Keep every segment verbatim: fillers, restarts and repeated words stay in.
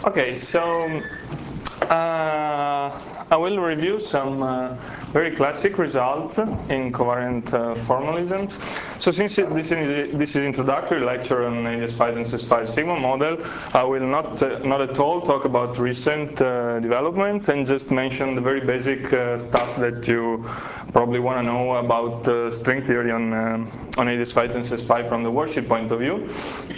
Okay, so uh, I will review some uh, very classic results in covariant uh, formalism. So since it, this, is, this is introductory lecture on A D S five and S S five sigma model, I will not uh, not at all talk about recent uh, developments and just mention the very basic uh, stuff that you probably want to know about uh, string theory on uh, on A D S five and S S five from the worksheet point of view.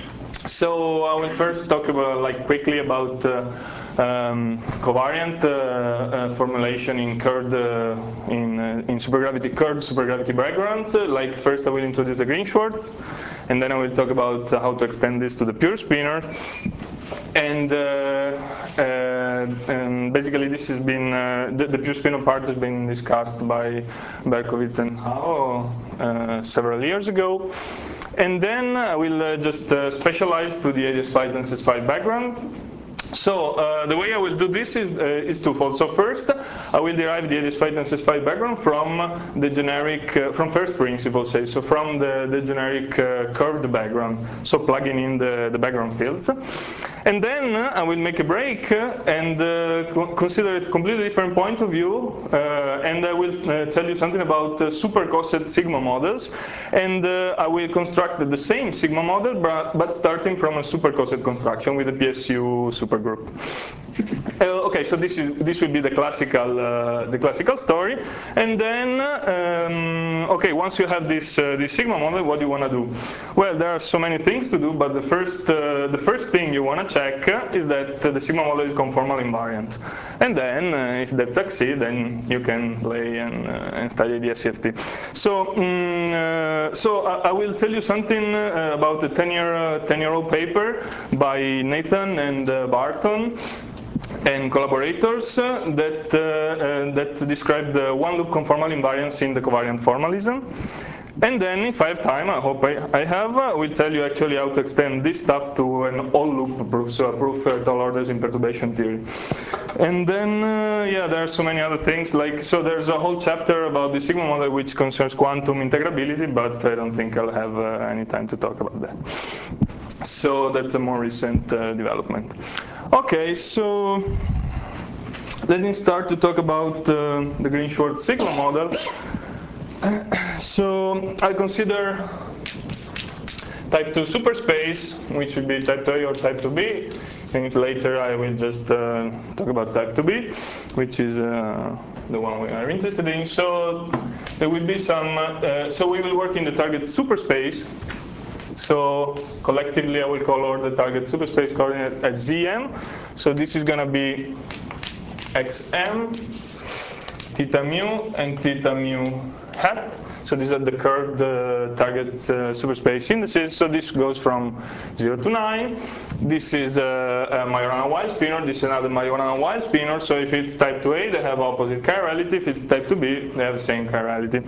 So I will first talk about, like, quickly about uh, um, covariant uh, uh, formulation in curved uh, in uh, in supergravity curved supergravity backgrounds. Uh, like first, I will introduce the Green-Schwarz, and then I will talk about uh, how to extend this to the pure spinor. And, uh, uh, and basically, this has been uh, the, the pure spinor part has been discussed by Berkowitz and Hao uh, several years ago. And then I will uh, just uh, specialize to the A D S five and S S five background. So uh, the way I will do this is, uh, is twofold. So first, I will derive the A D S five and S S five background from the generic, uh, from first principle, say, so from the, the generic uh, curved background, so plugging in the, the background fields. And then uh, I will make a break uh, and uh, co consider it a completely different point of view, uh, and I will uh, tell you something about uh, super coset sigma models, and uh, I will construct the same sigma model, but, but starting from a super coset construction with a P S U super group. Uh, okay, so this is this will be the classical uh, the classical story, and then um, okay, once you have this uh, this sigma model, what do you want to do? Well, there are so many things to do, but the first uh, the first thing you want to check is that uh, the sigma model is conformal invariant, and then uh, if that succeeds, then you can play and uh, and study the S C F T. So um, uh, so I, I will tell you something uh, about the ten year uh, ten year old paper by Nathan and uh, Barton and collaborators uh, that uh, uh, that describe the one-loop conformal invariance in the covariant formalism. And then, if I have time, I hope I, I have, I will tell you actually how to extend this stuff to an all-loop proof, so a proof at all orders in perturbation theory. And then, uh, yeah, there are so many other things, like, so there's a whole chapter about the sigma model which concerns quantum integrability, but I don't think I'll have uh, any time to talk about that. So that's a more recent uh, development. Okay, so let me start to talk about uh, the Green-Schwarz sigma model. So I consider type two superspace, which would be type two A or type two B, and later I will just uh, talk about type two B, which is uh, the one we are interested in. So there will be some, uh, so we will work in the target superspace. So collectively, I will call all the target superspace coordinate as Z M. So this is going to be X M, theta mu, and theta mu hat. So these are the curved uh, target uh, superspace indices. So this goes from zero to nine. This is a, a Majorana-Weyl spinor. This is another Majorana-Weyl spinor. So if it's type two A, they have opposite chirality. If it's type two B, they have the same chirality.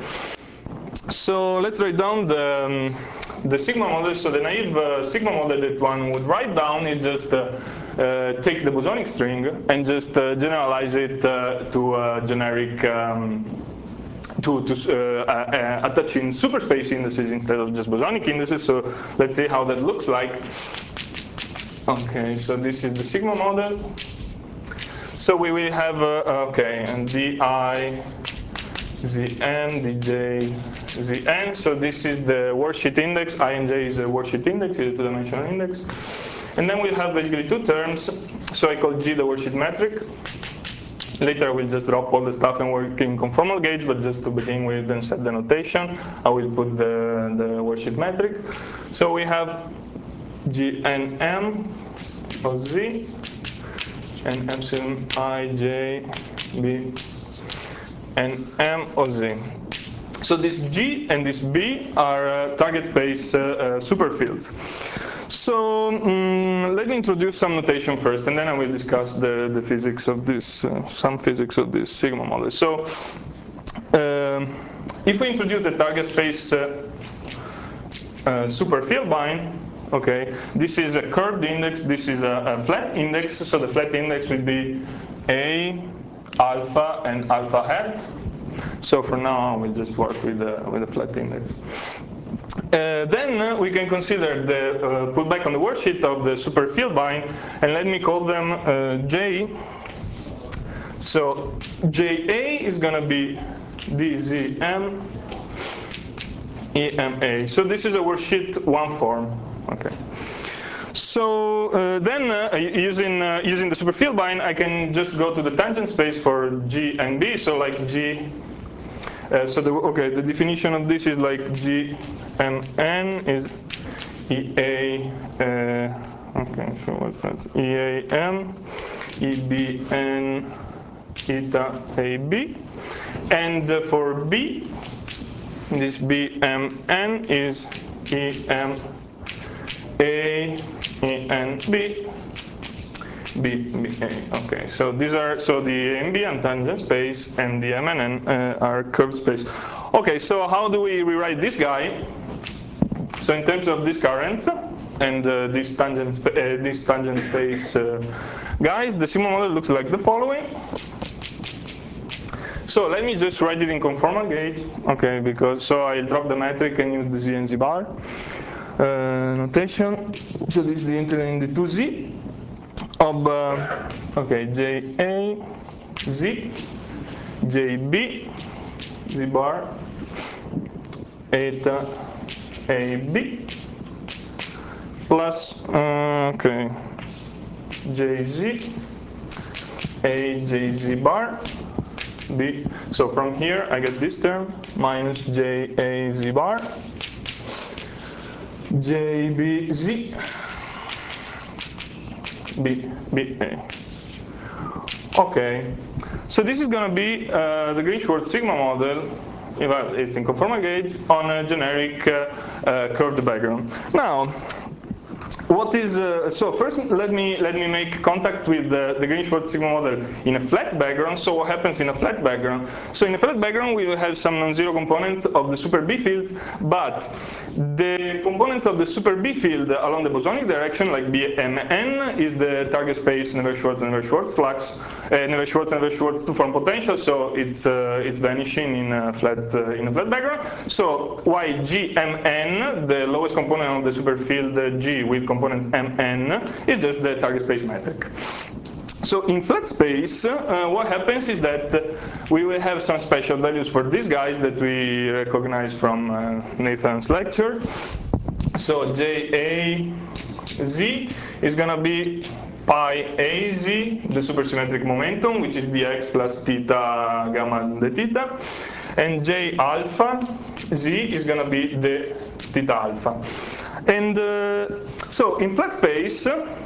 So let's write down the, um, the sigma model. So the naive uh, sigma model that one would write down is just uh, uh, take the bosonic string and just uh, generalize it uh, to a generic, um, to, to uh, uh, attaching superspace indices instead of just bosonic indices. So let's see how that looks like. Okay, so this is the sigma model. So we will have, uh, okay, and di, Zn, dj, Zn. So this is the worksheet index. I and j is the worksheet index, is a two-dimensional index. And then we have basically two terms. So I call G the worksheet metric. Later I will just drop all the stuff and work in conformal gauge, but just to begin with and set the notation, I will put the, the worksheet metric. So we have G and M of Z and epsilon I, J, B, and M of Z. So this G and this B are uh, target phase uh, uh, superfields. So um, let me introduce some notation first, and then I will discuss the, the physics of this, uh, some physics of this sigma model. So um, if we introduce the target space uh, uh, superfield bind, okay, this is a curved index, this is a, a flat index, so the flat index will be A, alpha, and alpha hat. So for now, we'll just work with the, with the flat index. Uh, then uh, we can consider the uh, put back on the worksheet of the superfield bind, and let me call them uh, J. So J A is going to be D Z M E M A. So this is a worksheet one form. Okay. So uh, then, uh, using uh, using the superfield bind, I can just go to the tangent space for G and B. So like G. Uh, so the, okay, the definition of this is like G M N is E A. Uh, okay, so what's that? E A M E B N eta A B, and uh, for B, this B M N is E M A E N B B B A. Okay, so these are so the M B and tangent space, and the M N N uh, are curved space. Okay, so how do we rewrite this guy? So in terms of this current and uh, this tangent uh, this tangent space uh, guys, the sigma model looks like the following. So let me just write it in conformal gauge, okay, because so I'll drop the metric and use the Z and Z bar uh, notation. So this is the integral in the two Z of, uh, okay, J A, Z, J B, Z bar, eta, A B, plus, uh, okay, J Z, A J Z bar, B. So from here I get this term minus J A Z bar, J B Z, B B A. Okay, so this is going to be uh, the Green-Schwarz sigma model. Well, it's in conformal gauge on a generic uh, uh, curved background. Now, what is uh, so first let me let me make contact with the, the Green-Schwarz sigma model in a flat background. So what happens in a flat background? So in a flat background we will have some non-zero components of the super B fields, but the components of the super B field along the bosonic direction, like B M N, is the target space Nevers-Schwarz and Nevers-Schwarz flux, uh, Nevers-Schwarz and Nevers-Schwarz two-form potential. So it's uh, it's vanishing in a flat uh, in a flat background. So why G M N, the lowest component of the super field uh, G with components M N, is just the target space metric. So in flat space, uh, what happens is that we will have some special values for these guys that we recognize from uh, Nathan's lecture. So J A Z is going to be pi A Z, the supersymmetric momentum, which is dx plus theta gamma the theta, and J alpha Z is going to be the theta alpha. And uh, so in flat space,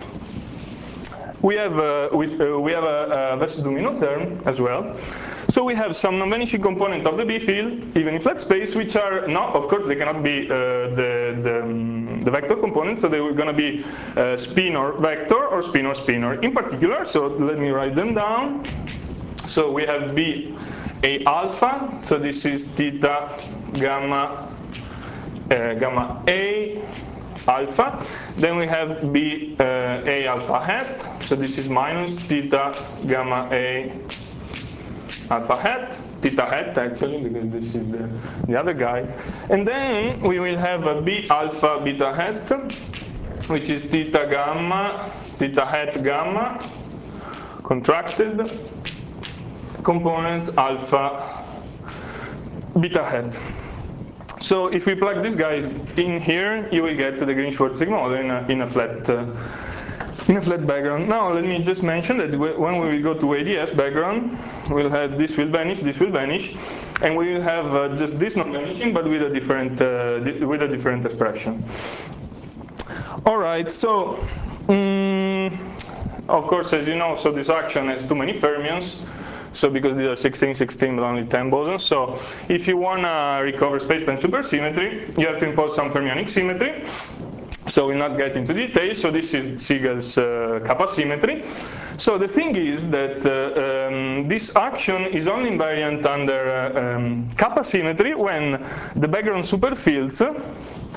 we have uh, we, uh, we have a, a Wess-Zumino term as well. So we have some non-vanishing component of the B field, even in flat space, which are not, of course, they cannot be uh, the, the, um, the vector components, so they were going to be uh, spin or vector or spin or spinor. In particular, so let me write them down. So we have B A alpha, so this is theta gamma uh, gamma A alpha. Then we have B uh, A alpha hat, so this is minus theta gamma A alpha hat, theta hat actually, because this is the, the other guy. And then we will have a B alpha beta hat, which is theta gamma, theta hat gamma, contracted, component alpha beta hat. So if we plug this guy in here, you will get the Green-Schwarz sigma model in a, in a flat uh, in a flat background. Now let me just mention that when we will go to A D S background, we'll have this will vanish, this will vanish, and we will have uh, just this not vanishing, but with a different uh, with a different expression. All right, so um, of course, as you know, so this action has too many fermions. So because these are sixteen, sixteen, but only ten bosons. So if you want to recover space-time supersymmetry, you have to impose some fermionic symmetry. So we'll not get into details. So this is Siegel's uh, kappa symmetry. So the thing is that uh, um, this action is only invariant under uh, um, kappa symmetry when the background superfields,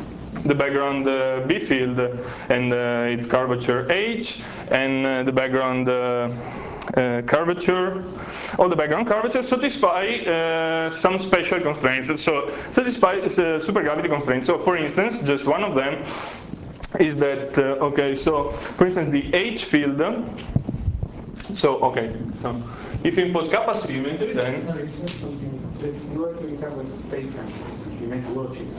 the background uh, B field and uh, its curvature H, and uh, the background uh, uh, curvature, all the background curvature satisfy uh, some special constraints. So satisfy uh, supergravity constraints. So for instance, just one of them is that, uh, okay, so for instance the H field, so okay, so if you impose kappa symmetry, then... No, it's not something, it's you work with a space-time, you make worksheets.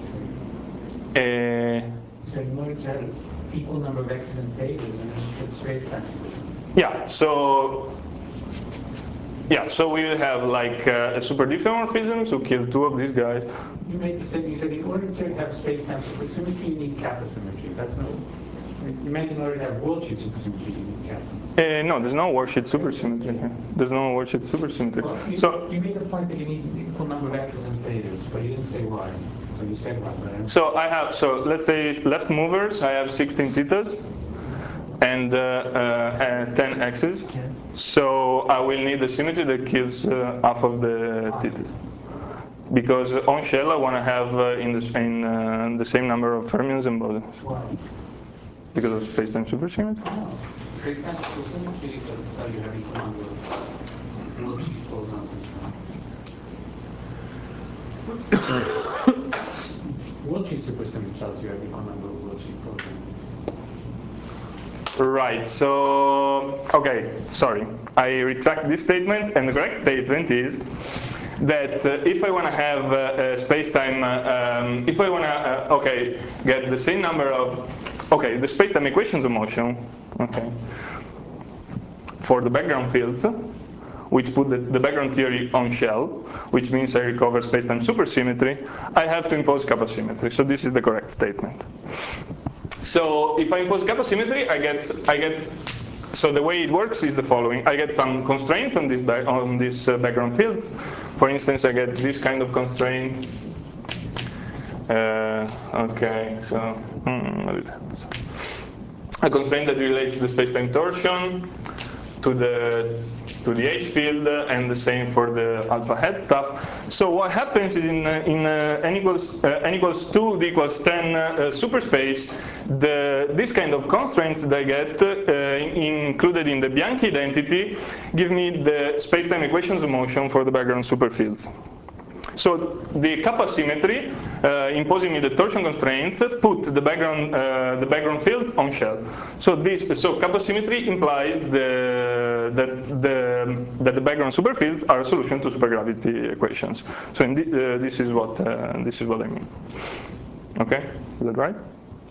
Uh, so in order to have equal number of x's and theta's, and it's space-time. Yeah, so yeah, so we will have like uh, a super diffeomorphism to kill two of these guys. You made the statement. You said in order to have space-time supersymmetry, you need kappa symmetry. That's not. You meant in order to have worldsheet supersymmetry, you need kappa. Uh, no, there's no worldsheet supersymmetry here. There's no worldsheet supersymmetry. Well, you, so you made a point that you need an equal number of x's and theta's, but you didn't say why. So you said why. But I don't so I have so let's say left movers. I have sixteen theta's. And uh, uh, ten x's, yeah. So I will need a symmetry that kills uh, half of the theta. Because on shell I want to have uh, in, the, in uh, the same number of fermions and bosons. Why? Because of space-time supersymmetry? No. Space-time supersymmetry doesn't tell you how equal number of worldsheet bosons. Worldsheet supersymmetry tells you how equal number of worldsheet bosons. Right, so, okay, sorry. I retract this statement, and the correct statement is that uh, if I want to have uh, a space-time, uh, um, if I want to, uh, okay, get the same number of, okay, the space-time equations of motion, okay, for the background fields, which put the, the background theory on shell, which means I recover space-time supersymmetry, I have to impose kappa symmetry. So this is the correct statement. So if I impose kappa symmetry, I get, I get. So the way it works is the following: I get some constraints on this back, on these uh, background fields. For instance, I get this kind of constraint. Uh, okay, so hmm, what is that? A constraint that relates the space-time torsion to the to the H field, and the same for the alpha head stuff. So what happens is in uh, in uh, n equals uh, n equals two, d equals ten uh, superspace, the this kind of constraints that I get uh, included in the Bianchi identity give me the space-time equations of motion for the background superfields. So the kappa symmetry, uh, imposing me the torsion constraints, put the background uh, the background fields on shell. So this so kappa symmetry implies the that the that the background superfields are a solution to supergravity equations. So in the, uh, this is what uh, this is what I mean. Okay, is that right?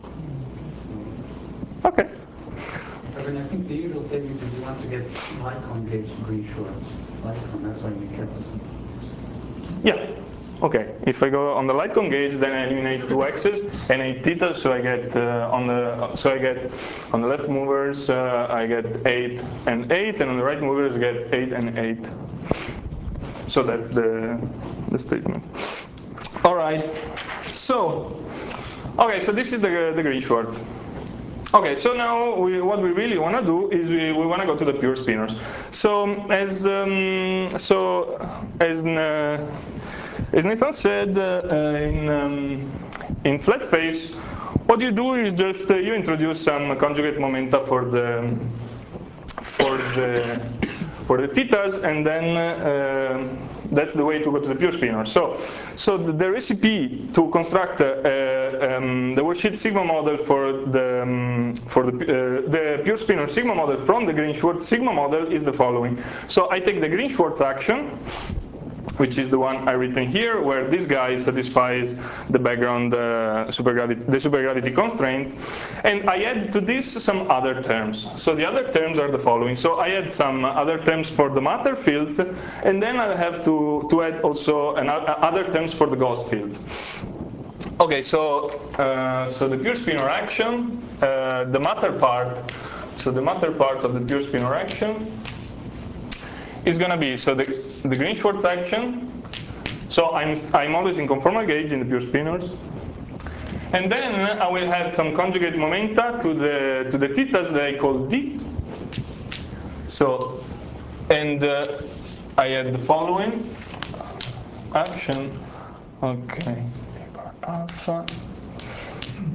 Okay. I mean, I think the usual statement is you want to get Lycon gauge Green-Schwarz. Lycon, that's why you need kappa symmetry. Yeah. Okay. If I go on the Lycon gauge, then I eliminate two x's and eight theta. So I get uh, on the so I get on the left movers uh, I get eight and eight, and on the right movers I get eight and eight. So that's the the statement. All right. So okay. So this is the the Green-Schwarz. Okay, so now we, what we really want to do is we, we want to go to the pure spinors. So as um, so as uh, as Nathan said uh, in um, in flat space, what you do is just uh, you introduce some conjugate momenta for the for the for the thetas, and then uh, that's the way to go to the pure spinor. So, so the, the recipe to construct uh, um, the worldsheet sigma model for the um, for the uh, the pure spinor sigma model from the Green-Schwarz sigma model is the following. So I take the Green-Schwarz action, which is the one I written here, where this guy satisfies the background uh, supergravity, the supergravity constraints, and I add to this some other terms. So the other terms are the following. So I add some other terms for the matter fields, and then I have to, to add also an, other terms for the ghost fields. Okay, so uh, so the pure spinor action, uh, the matter part. So the matter part of the pure spinor action is going to be, so the, the Green-Schwarz action, so I'm, I'm always in conformal gauge in the pure spinors, and then I will add some conjugate momenta to the to the thetas that I call D. So, and uh, I add the following action, okay, alpha,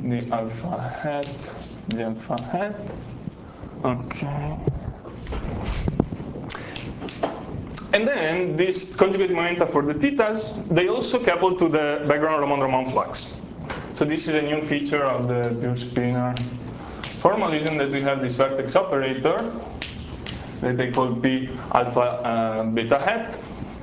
the alpha hat, the alpha hat. Okay. And then these conjugate momenta for the thetas, they also couple to the background Ramond-Ramond flux. So this is a new feature of the pure spinor formalism, that we have this vertex operator that they call P alpha uh, beta hat,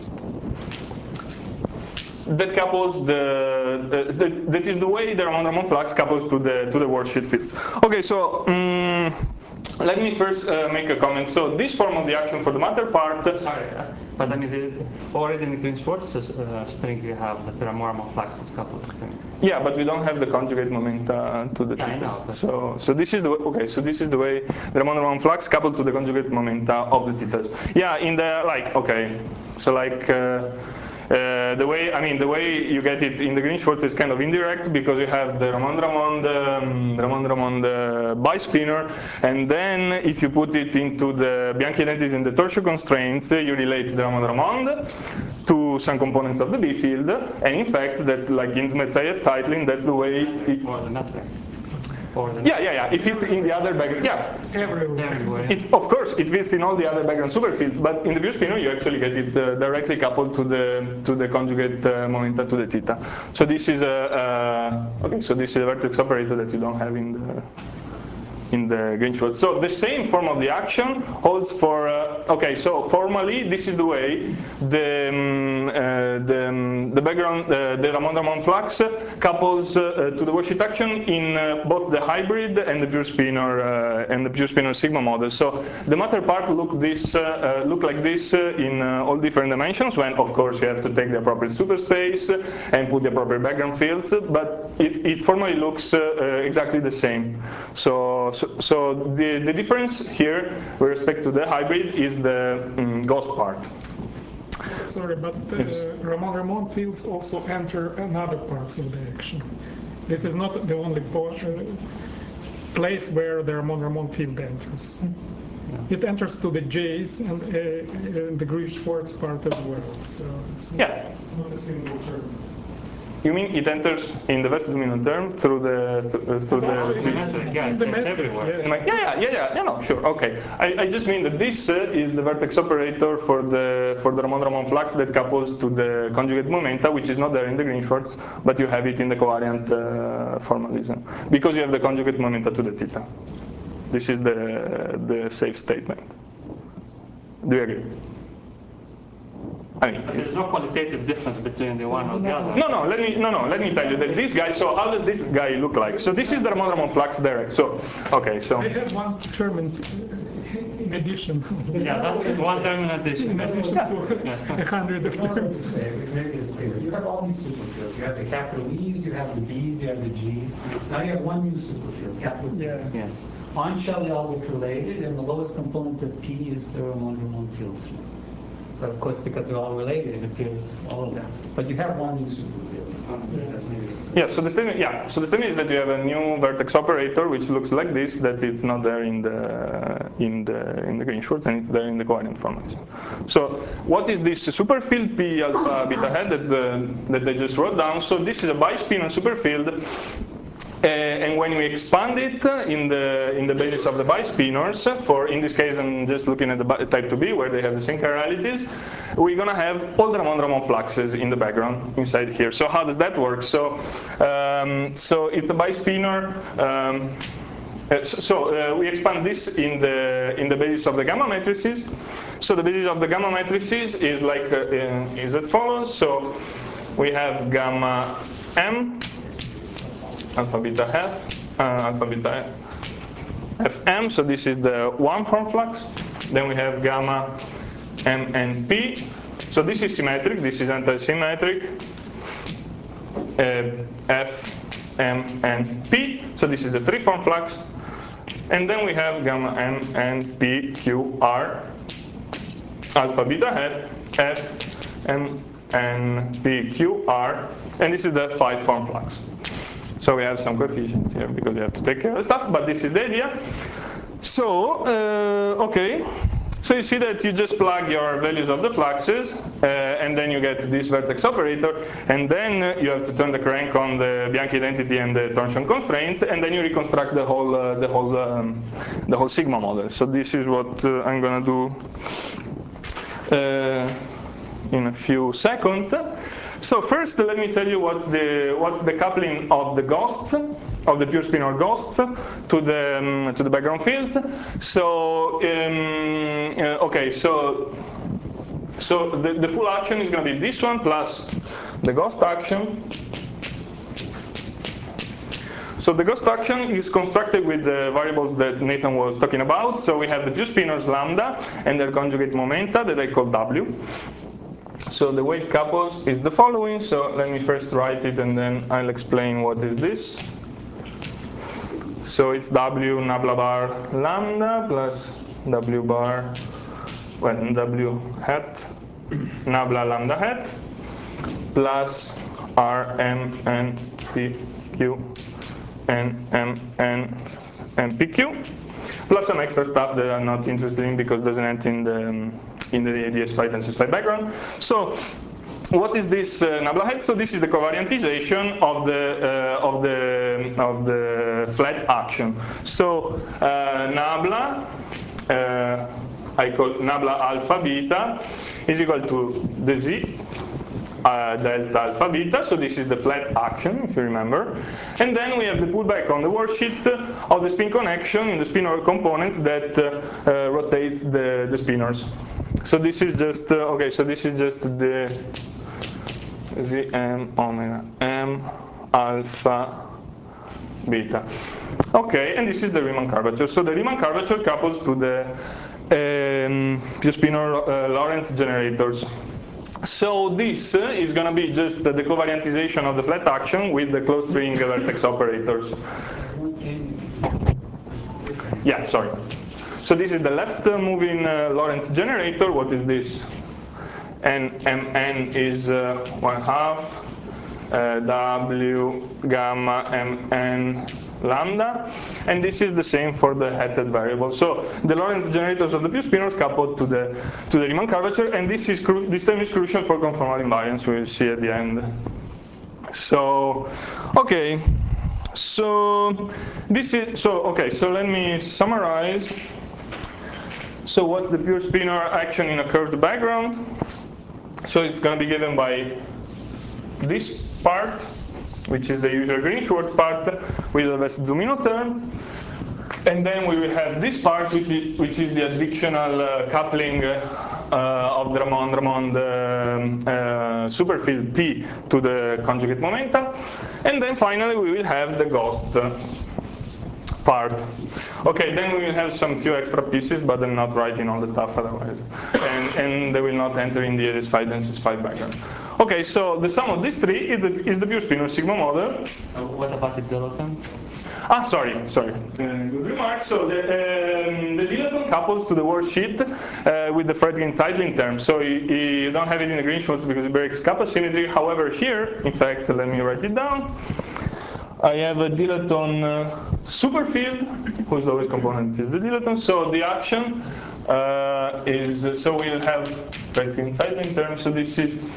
that couples the, uh, that, that is the way the Ramond-Ramond flux couples to the to the worldsheet fields. Okay, so um, let me first uh, make a comment. So this form of the action for the matter part. Sorry, uh, but I mean, the, already in the Green-Schwarz uh, string you have that the Ramond-Ramond flux is coupled to string. Yeah, but we don't have the conjugate momenta to the yeah, I know, thetas. So, so this is the okay. So this is the way the Ramond-Ramond flux coupled to the conjugate momenta of the thetas. Yeah, in the like okay. So like. Uh, Uh, the way, I mean, the way you get it in the Green-Schwarz is kind of indirect, because you have the Ramond-Ramond, um, Ramond-Ramond uh, bispinor, and then if you put it into the Bianchi identities in the torsion constraints, you relate the Ramond-Ramond to some components of the B field, and in fact, that's like in Metzayev titling, that's the way. It, or the metric. Or the yeah, yeah, yeah. If it's in the other background, yeah. Everywhere. It, of course, it fits in all the other background superfields, but in the pure spinor, you actually get it uh, directly coupled to the to the conjugate uh, momenta to the theta. So this is a uh, okay. So this is a vertex operator that you don't have in the in the Green-Schwarz. So the same form of the action holds for. Uh, okay, so formally, this is the way the um, uh, the, um, the background uh, the Ramond-Ramond flux couples uh, to the worldsheet action in uh, both the hybrid and the pure spinor uh, and the pure spinor sigma model. So the matter part look this uh, uh, look like this uh, in uh, all different dimensions. When of course you have to take the appropriate superspace and put the appropriate background fields, but it, it formally looks uh, uh, exactly the same. So. So, so the, the difference here with respect to the hybrid is the um, ghost part. Sorry, but uh, Yes. Ramond-Ramond fields also enter another parts of the action. This is not the only po- uh, place where the Ramond-Ramond field enters. Yeah. It enters to the J's and, uh, and the Green-Schwarz part as well. So it's not, Yeah. not a single term. You mean it enters in the West-Dominion term through the th- uh, through the? The metric, yeah, In it's, the it's metric, everywhere. yes. Yeah, yeah, yeah, yeah, yeah, no, sure, okay. I, I just mean that this uh, is the vertex operator for the for the Ramond-Ramond flux that couples to the conjugate momenta, which is not there in the Green-Schwarz, but you have it in the covariant uh, formalism, because you have the conjugate momenta to the theta. This is the the safe statement. Do you agree? I mean, But there's no qualitative difference between the one or the other. no, no. Let me no, no. Let me tell you that this guy. So how does this guy look like? So this is the Ramond-Ramond flux direct. So okay, so I have one term in, in addition. Yeah, that's one term in addition. In addition to a hundred of terms. Maybe it's clear. You have all these superfields. You have the capital E's, you have the B's, you have the G's. Now you have one new superfield, capital P. Yeah. Yes. On shell, they all look related, and the lowest component of P is the Ramond-Ramond field. But of course, because they're all related, it appears all of them. But you have one new superfield. yeah. So the statement, yeah. So the statement is that you have a new vertex operator which looks like this, that it's not there in the in the in the Green-Schwarz, and it's there in the covariant formalism. So what is this superfield P alpha beta hat that the, that I just wrote down? So this is a bispinor superfield. Uh, and when we expand it uh, in the in the basis of the bispinors, uh, for in this case I'm just looking at the bi- type two B where they have the same chiralities, we're gonna have all the Ramond-Ramond fluxes in the background inside here. So how does that work? So um, so it's a bispinor. Um, uh, so so uh, we expand this in the in the basis of the gamma matrices. So the basis of the gamma matrices is like uh, uh, is as follows. So we have gamma M. Alpha beta F, uh, alpha beta F M, so this is the one form flux. Then we have gamma M and P. So this is symmetric, this is anti-symmetric. Uh, F, M, and P. So this is the three form flux. And then we have gamma M and P, Q, R, alpha beta F, F, M, and P, Q, R. And this is the five form flux. So we have some coefficients here because we have to take care of stuff, but this is the idea. So, uh, okay. So you see that you just plug your values of the fluxes, uh, and then you get this vertex operator, and then you have to turn the crank on the Bianchi identity and the torsion constraints, and then you reconstruct the whole uh, the whole um, the whole sigma model. So this is what uh, I'm gonna do uh, in a few seconds. So first, let me tell you what's the what's the coupling of the ghosts, of the pure spinor ghosts, to the um, to the background fields. So um, uh, okay, so so the, the full action is going to be this one plus the ghost action. So the ghost action is constructed with the variables that Nathan was talking about. So we have the pure spinors lambda and their conjugate momenta that I call W. So the weight couples is the following. So let me first write it and then I'll explain what is this. So it's W nabla bar lambda plus W bar, well, W hat, nabla lambda hat, plus R M N P Q N M N and P Q, plus some extra stuff that I'm not interested in because it doesn't enter in the um, in the D S five tensor five background. So what is this uh, nabla head? So this is the covariantization of the uh, of the of the flat action. So uh, nabla, uh, I call nabla alpha beta, is equal to the z uh, delta alpha beta. So this is the flat action, if you remember. And then we have the pullback on the worksheet of the spin connection in the spinor components that uh, uh, rotates the the spinors. So this is just uh, okay. So this is just the z m omega m alpha beta. Okay, and this is the Riemann curvature. So the Riemann curvature couples to the um, pure spinor uh, Lorentz generators. So this is going to be just the covariantization of the flat action with the closed string vertex operators. Yeah, sorry. So this is the left moving uh, Lorentz generator. What is this? And M N is uh, one half uh, W gamma M N lambda, and this is the same for the headed variable. So the Lorentz generators of the pure spinors coupled to the to the Riemann curvature, and this is this term is crucial for conformal invariance. We'll see at the end. So, okay. So this is so okay. So let me summarize. So what's the pure spinor action in a curved background? So it's going to be given by this part, which is the usual Green-Schwarz part with the best Zumino term. And then we will have this part, which is, which is the additional uh, coupling uh, of Drummond-Drummond um, uh, superfield P to the conjugate momenta. And then finally we will have the ghost part. Okay, then we will have some few extra pieces, but I'm not writing all the stuff otherwise. And, and they will not enter in the A D S five densis five background. Okay, so the sum of these three is the, is the pure spinor sigma model. Uh, what about the dilaton? Ah, sorry, sorry. Uh, good remark. So the, um, the dilaton couples to the worksheet uh, with the Fredkin cycling term. So you, you don't have it in the Green-Schwarz because it breaks kappa symmetry. However, here, in fact, let me write it down. I have a dilaton uh, superfield, whose lowest component is the dilaton. So the action uh, is, so we'll have Fredkin cycling term. So this is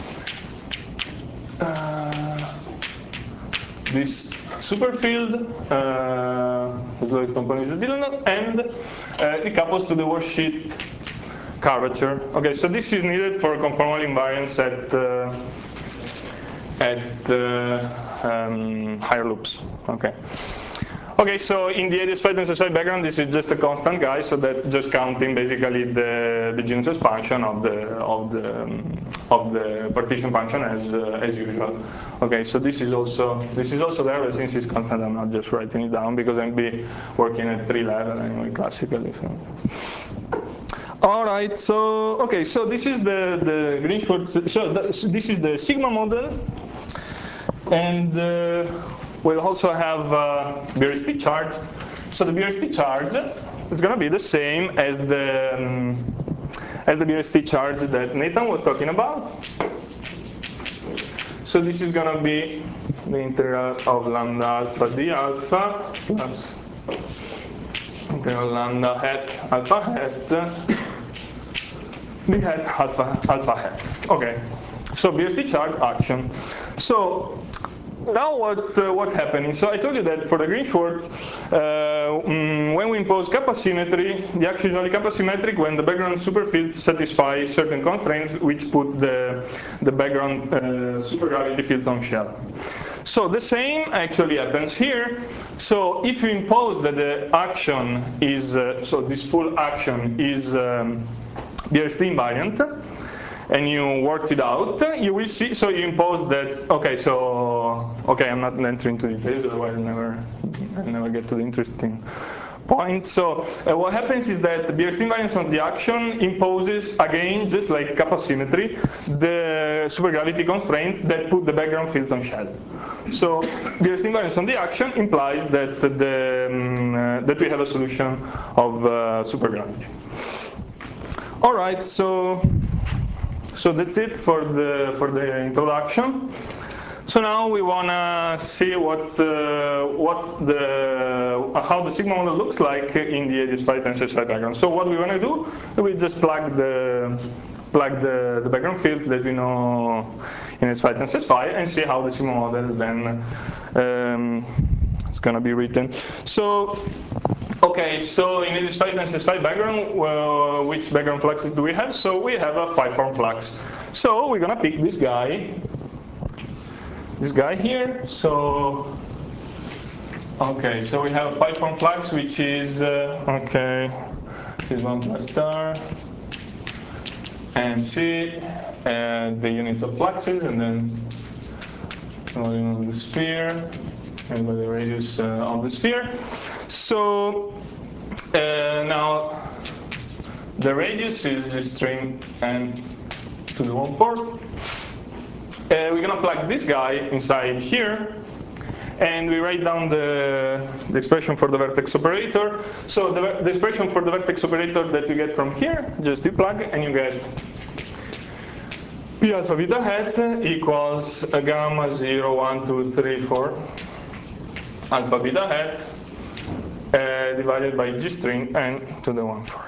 uh, this superfield, uh, whose lowest component is the dilaton, and uh, it couples to the worksheet curvature. Okay, so this is needed for conformal invariance at uh, at uh, um, higher loops. Okay. Okay, so in the A D S five tensor five background, this is just a constant guy, so that's just counting basically the the genus expansion of the of the um, of the partition function as uh, as usual. Okay, so this is also this is also there, but since it's constant, I'm not just writing it down because I'm be working at three level anyway, classically. So. All right, so okay, so this is the the Green-Schwarz. So, the, so this is the sigma model, and uh, we'll also have uh, B R S T charge. So the B R S T charge is going to be the same as the um, as the B R S T charge that Nathan was talking about. So this is going to be the integral of lambda alpha d alpha plus integral lambda hat alpha hat B hat alpha alpha hat. Okay, so B R T charge action. So now what's uh, what's happening? So I told you that for the Green-Schwarz, uh, mm, when we impose kappa symmetry, the action is only kappa symmetric when the background superfields satisfy certain constraints which put the the background uh, supergravity fields on shell. So the same actually happens here. So if you impose that the action is uh, so this full action is um, B R T invariant, and you worked it out, you will see, so you impose that, okay, so, okay, I'm not entering into details, otherwise I'll never, I'll never get to the interesting point. So uh, what happens is that the B R T invariance of the action imposes, again, just like kappa symmetry, the supergravity constraints that put the background fields on shell. So B R T invariance on the action implies that, the, um, uh, that we have a solution of uh, supergravity. All right, so So that's it for the for the introduction. So now we wanna see what uh, what's the uh, how the sigma model looks like in the ADS5 tensor space diagram. So what we wanna do, we just plug the plug the, the background fields that we know in S five tensor space and see how the sigma model then um, is gonna be written. So. Okay, so in A D S five and S S five background, well, which background fluxes do we have? So we have a five form flux. So we're gonna pick this guy, this guy here. So, okay, so we have a five form flux, which is, uh, okay, this one plus star, and C, and the units of fluxes, and then volume of the sphere, and by the radius uh, of the sphere. So uh, now the radius is just string n to the one fourth. Uh, we're gonna plug this guy inside here, and we write down the, the expression for the vertex operator. So the, the expression for the vertex operator that you get from here, just you plug and you get P alpha beta hat equals a gamma zero, one, two, three, four alpha beta hat uh, divided by G string n to the one fourth.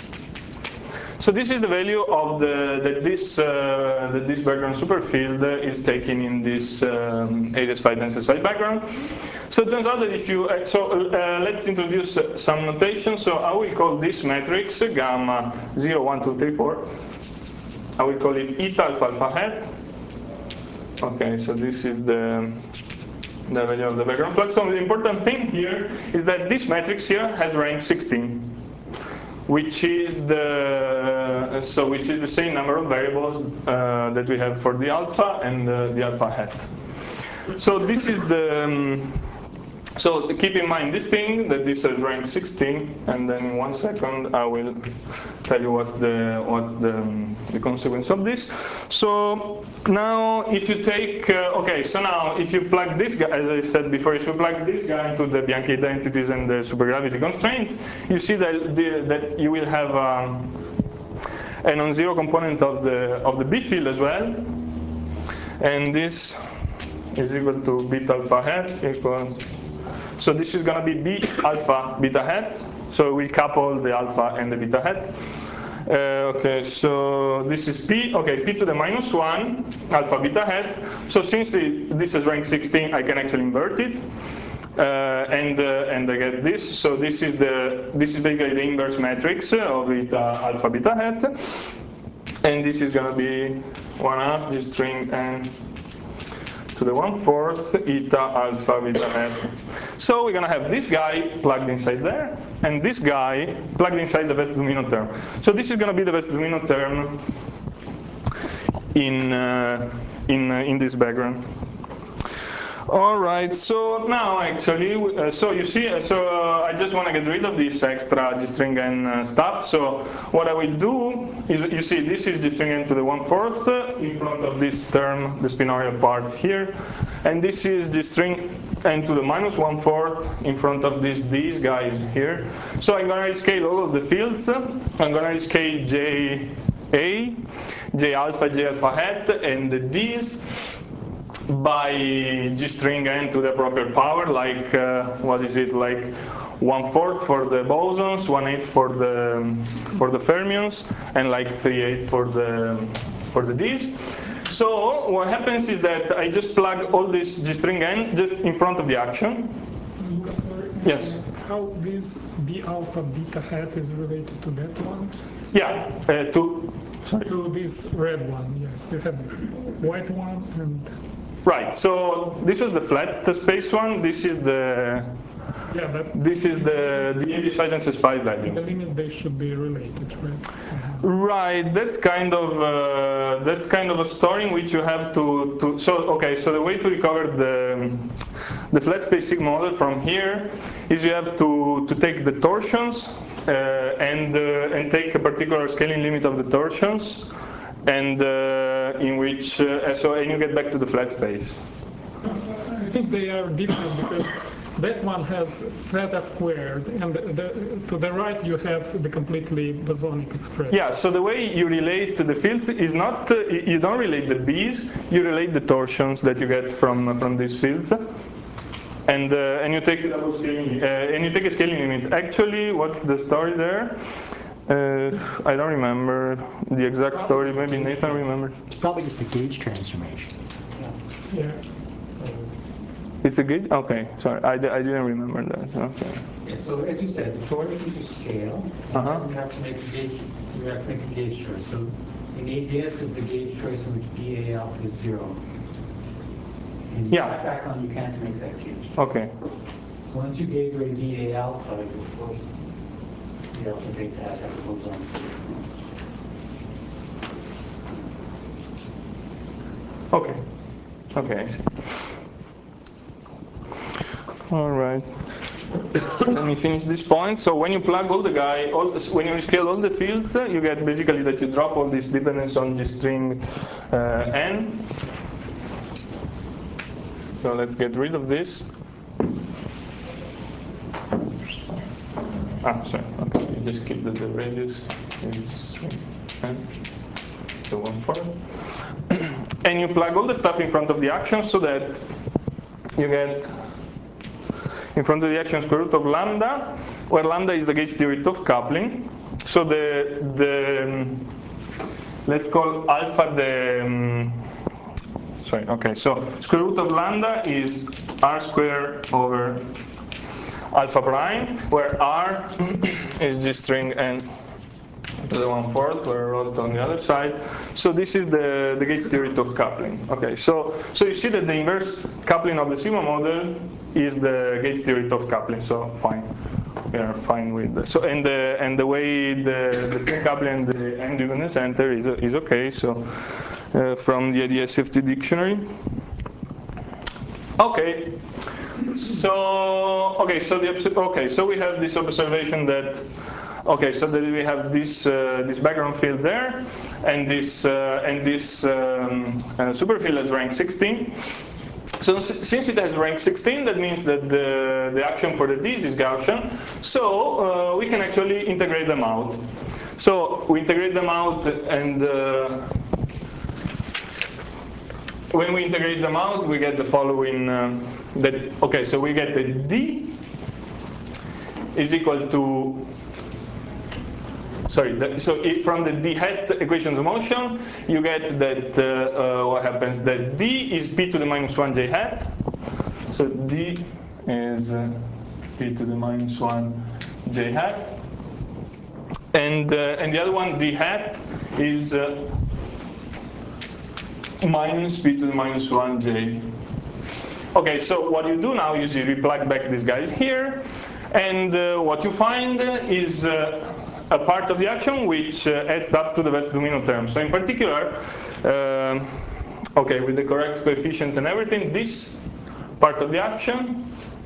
So this is the value of the that this uh, that this background superfield is taken in this um, A D S five tensor space background. So it turns out that if you uh, so uh, let's introduce uh, some notation. So I will call this matrix gamma zero, one, two, three, four. I will call it eta alpha alpha hat. Okay, so this is the the value of the background flux. So the important thing here is that this matrix here has rank sixteen, which is the so which is the same number of variables uh, that we have for the alpha and uh, the alpha hat. So this is the um, so keep in mind this thing that this is rank sixteen, and then in one second I will tell you what's the what's the, um, the consequence of this. So now if you take uh, okay, so now if you plug this guy, as I said before, if you plug this guy into the Bianchi identities and the supergravity constraints, you see that the, that you will have um, a non-zero component of the of the B field as well, and this is equal to beta alpha hat equals. So this is going to be B alpha beta hat. So we couple the alpha and the beta hat. Uh, okay, so this is P. Okay, P to the minus one alpha beta hat. So since it, this is rank sixteen, I can actually invert it, uh, and uh, and I get this. So this is the this is basically the inverse matrix of beta alpha beta hat, and this is going to be one half G string and to the one fourth eta alpha beta hat. So we're gonna have this guy plugged inside there, and this guy plugged inside the Wess-Zumino term. So this is gonna be the Wess-Zumino term in uh, in uh, in this background. All right, so now actually, uh, so you see, uh, so uh, I just want to get rid of this extra G string n uh, stuff. So what I will do is, you see, this is G string n to the one fourth uh, in front of this term, the spinorial part here, and this is G string n to the minus one fourth in front of this these guys here. So I'm going to rescale all of the fields. I'm going to rescale J A, J alpha, J alpha hat, and these by G string n to the proper power, like uh, what is it, like one fourth for the bosons, one eighth for the for the fermions, and like three eighths for the for the Ds. So what happens is that I just plug all this G string n just in front of the action. Sorry. Yes. How this B alpha beta hat is related to that one? Yeah. Uh, to sorry. To this red one, yes. You have white one and Right. So this was the flat space one. This is the yeah, but this is the the A B five and S five value. the limit they should be related, right? Somehow. Right, that's kind of uh, that's kind of a story in which you have to, to so okay. So the way to recover the the flat space sigma model from here is you have to to take the torsions uh, and uh, and take a particular scaling limit of the torsions, and uh, in which uh, so and you get back to the flat space. I think they are different because that one has theta squared, and the, to the right you have the completely bosonic expression. Yeah, so the way you relate to the fields is not, uh, you don't relate the B's, you relate the torsions that you get from from these fields. And uh, and you take double scaling, uh, and you take a scaling limit. Actually, what's the story there? Uh, I don't remember the exact story. Maybe Nathan remembers. It's probably just a gauge transformation. Yeah. It's a gauge? Okay, sorry, I, I didn't remember that. Okay. Yeah, so as you said, the torsions you scale, and Uh-huh. then you have to make a gauge, you have to make a gauge choice. So in A D S is the gauge choice in which B A alpha is zero. In Yeah. back on, you can't make that gauge. Okay. So once you gauge rate B A alpha, you're forced the alpha beta hat that goes on. Okay. Okay. All right. Let me finish this point. So when you plug all the guy, all when you scale all the fields, uh, you get basically that you drop all this dependence on the string uh, n. So let's get rid of this. Ah, sorry. Okay, you just keep the, the radius in string n. So one four. And you plug all the stuff in front of the action so that you get in front of the action square root of lambda, where lambda is the gauge theory of coupling. So the the um, let's call alpha the um, sorry. Okay, so square root of lambda is r squared over alpha prime, where r is G string and the one fourth, where I wrote on the other side. So this is the, the gauge theory of coupling. Okay, so so you see that the inverse coupling of the sigma model is the gauge theory of coupling. So fine, we are fine with that. So and the and the way the the string coupling and the end in the center is is okay. So uh, from the I D S F T dictionary. Okay. So okay, so the okay, so we have this observation that. Okay, so that we have this uh, this background field there, and this uh, and this um, uh, superfield has rank sixteen. So since it has rank sixteen, that means that the the action for the D's is Gaussian. So uh, we can actually integrate them out. So we integrate them out, and uh, when we integrate them out, we get the following. Uh, that okay, so we get that D is equal to. Sorry, the, so it, from the D hat equations of motion, you get that uh, uh, what happens, that D is P to the minus one J hat. So D is uh, P to the minus one J hat. And, uh, and the other one, D hat, is uh, minus P to the minus one J. Okay, so what you do now is you replug back these guys here, and uh, what you find is uh, a part of the action which uh, adds up to the best domino term. So in particular, uh, okay, with the correct coefficients and everything, this part of the action,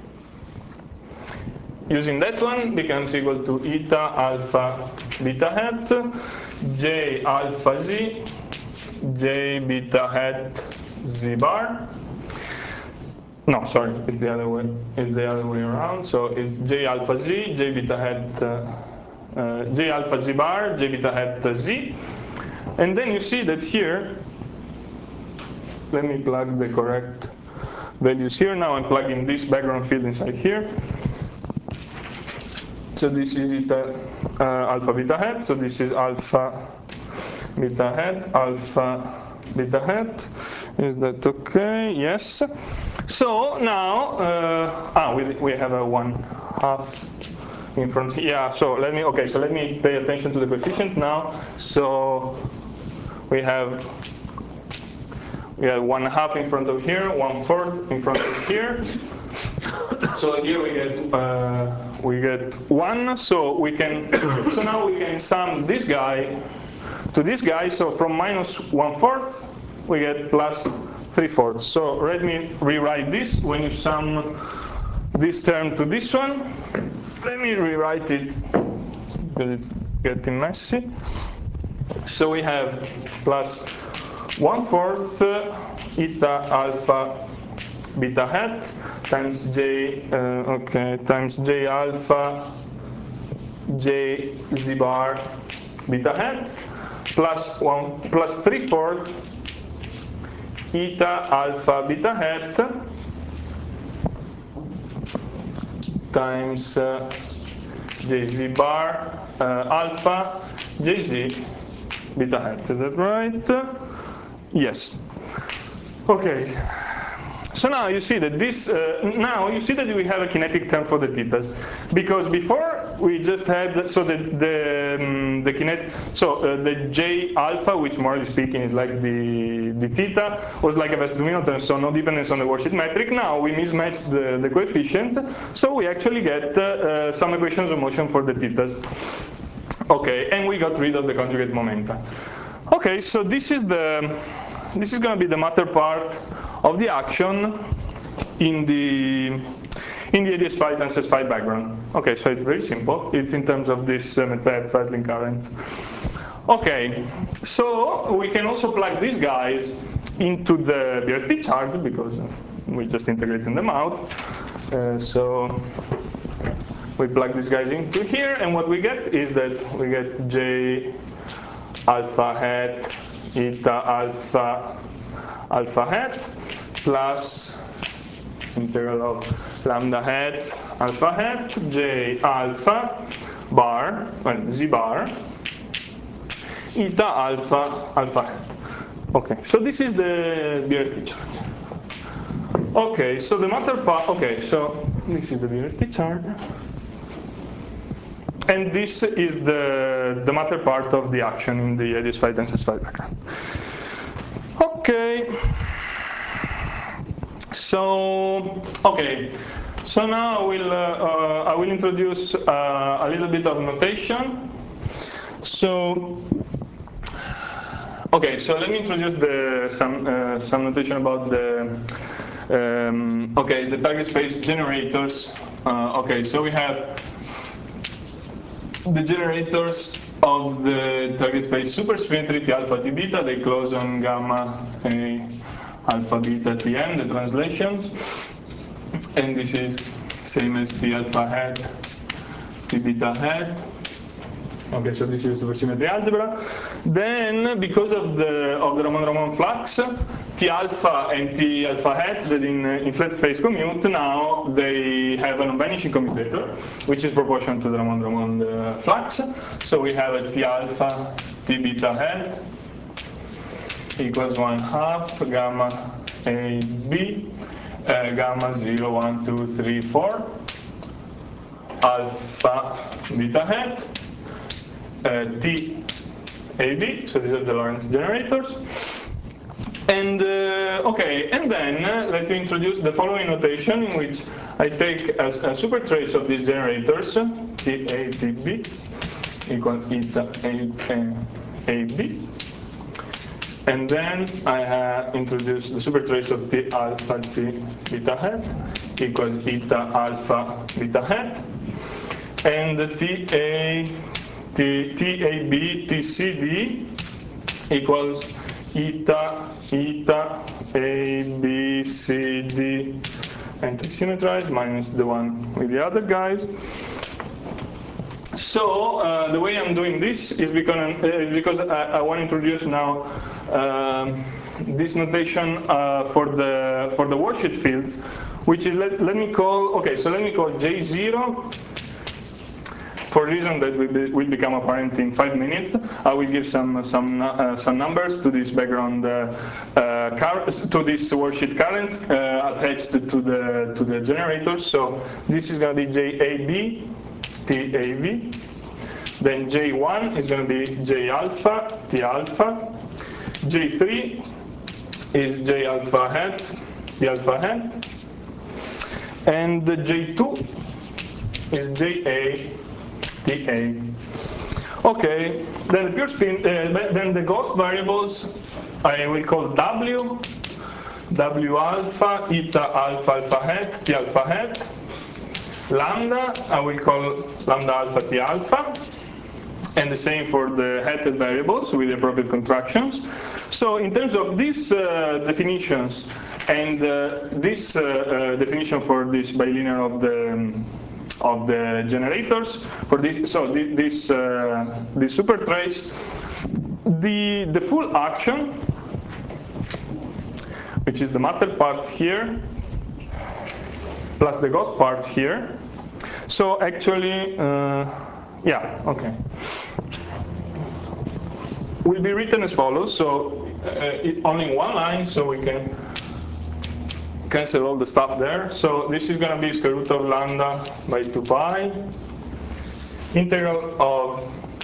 using that one, becomes equal to eta alpha beta hat, j alpha z, j beta hat z bar. No, sorry, it's the other way. It's the other way around. So it's j alpha z, j beta hat, uh, uh, j alpha z bar, j beta hat uh, z, and then you see that here. Let me plug the correct values here. Now I'm plugging this background field inside here. So this is eta uh, alpha beta hat. So this is alpha beta hat, alpha beta hat. Is that okay? Yes. So now, uh, ah, we we have a one half in front. Yeah. So let me. Okay. So let me pay attention to the coefficients now. So we have we have one half in front of here, one fourth in front of here. So here we get uh, we get one. So we can so now we can sum this guy to this guy. So from minus one fourth we get plus three fourths. So let me rewrite this. When you sum this term to this one, let me rewrite it because it's getting messy. So we have plus one fourth uh, eta alpha beta hat times j uh, okay times j alpha j z bar beta hat plus one plus three fourths eta alpha beta hat times uh, jz bar uh, alpha jz beta hat. Is that right? Yes. Okay. So now you see that this, uh, now you see that we have a kinetic term for the thetas, because before we just had, so the the um, the kinet, so uh, the j alpha, which morally speaking is like the the theta, was like a Wess-Zumino term, so no dependence on the worldsheet metric. Now we mismatched the the coefficients, so we actually get uh, uh, some equations of motion for the thetas. Okay, and we got rid of the conjugate momenta. Okay, so this is the this is going to be the matter part of the action in the in the A D S phi times S phi background. Okay, so it's very simple. It's in terms of this uh, method cycling currents. Okay, so we can also plug these guys into the B R S T chart because we're just integrating them out. Uh, so we plug these guys into here, and what we get is that we get J alpha hat eta alpha alpha hat plus integral of lambda hat alpha hat J alpha bar, well, Z bar eta alpha alpha hat. Okay, so this is the B R S T chart. Okay, so the matter part, okay, so this is the B R S T chart. And this is the, the matter part of the action in the A D S phi times S phi background. Okay. So, okay. So now I will, uh, uh, I will introduce uh, a little bit of notation. So, okay, so let me introduce the, some, uh, some notation about the, um, okay, the target space generators. Uh, okay, so we have the generators of the target space supersymmetry T alpha T beta, they close on gamma A alpha beta T m, the translations. And this is same as T alpha hat, T beta hat. Okay, so this is supersymmetry algebra. Then, because of the of the Ramond-Ramond flux, T alpha and T alpha hat that in, in flat space commute, now they have a non-vanishing commutator, which is proportional to the Ramond-Ramond uh, flux. So we have a T alpha T beta hat equals one half gamma A B uh, gamma zero one two three four alpha beta hat. Uh, T A B, so these are the Lorentz generators. And uh, okay, and then uh, let me introduce the following notation in which I take as a super trace of these generators, T A T B equals eta A, A, A B. And then I uh, introduce the super trace of T alpha T beta hat equals eta alpha beta hat. And the T A T, T A B T C D equals eta eta A B C D anti-symmetrized minus the one with the other guys. So uh, the way I'm doing this is because, uh, because I, I want to introduce now um, this notation uh, for the for the worldsheet fields, which is let, let me call okay. So let me call J zero for reasons that will, be, will become apparent in five minutes, I will give some some uh, some numbers to this background uh, uh, car to this worksheet currents uh, attached to the to the generator. So this is going to be J A B T A V. Then J one is going to be J alpha T alpha. J three is J alpha hat T alpha hat. And the J two is J A T A. Okay, then the pure spin, uh, then the ghost variables I will call W, W alpha, eta alpha alpha hat, T alpha hat. Lambda I will call lambda alpha T alpha. And the same for the hatted variables with the appropriate contractions. So in terms of these uh, definitions and uh, this uh, uh, definition for this bilinear of the um, of the generators for this, so this uh, this super trace, the the full action, which is the matter part here, plus the ghost part here. So actually. Uh, Yeah, okay. Will be written as follows, so uh, it, only one line, so we can cancel all the stuff there. So this is going to be square root of lambda by two pi, integral of,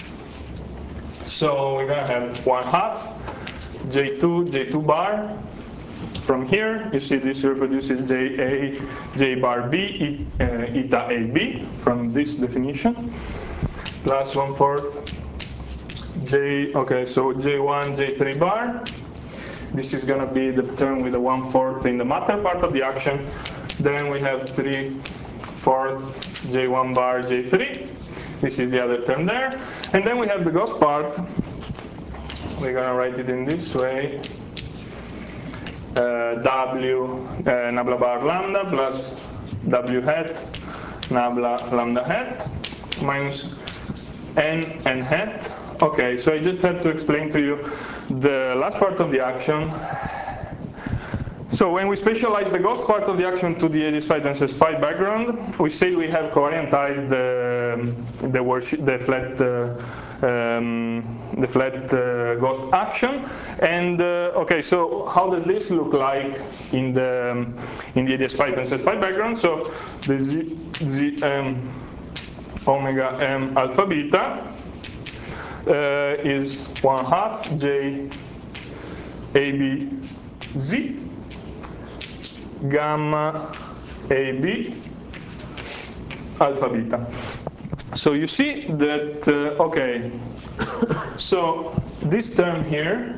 so we're going to have one half, J two, J two bar. From here, you see this reproduces J A, J bar B, e, uh, eta A B from this definition. Plus one fourth J, okay, so J one, J three bar. This is gonna be the term with the one fourth in the matter part of the action. Then we have three fourth J one bar, J three. This is the other term there. And then we have the ghost part. We're gonna write it in this way. Uh, W uh, nabla bar lambda plus W hat nabla lambda hat minus N and hat. Okay, so I just have to explain to you the last part of the action. So when we specialize the ghost part of the action to the satisfied and satisfied background, we say we have covariantized the the, worksheet, the flat uh, um, the flat uh, ghost action. And uh, okay, so how does this look like in the in the satisfied and satisfied background? So the z, z um, omega m alpha beta uh, is one half J A B Z gamma A B alpha beta. So you see that, uh, okay, so this term here,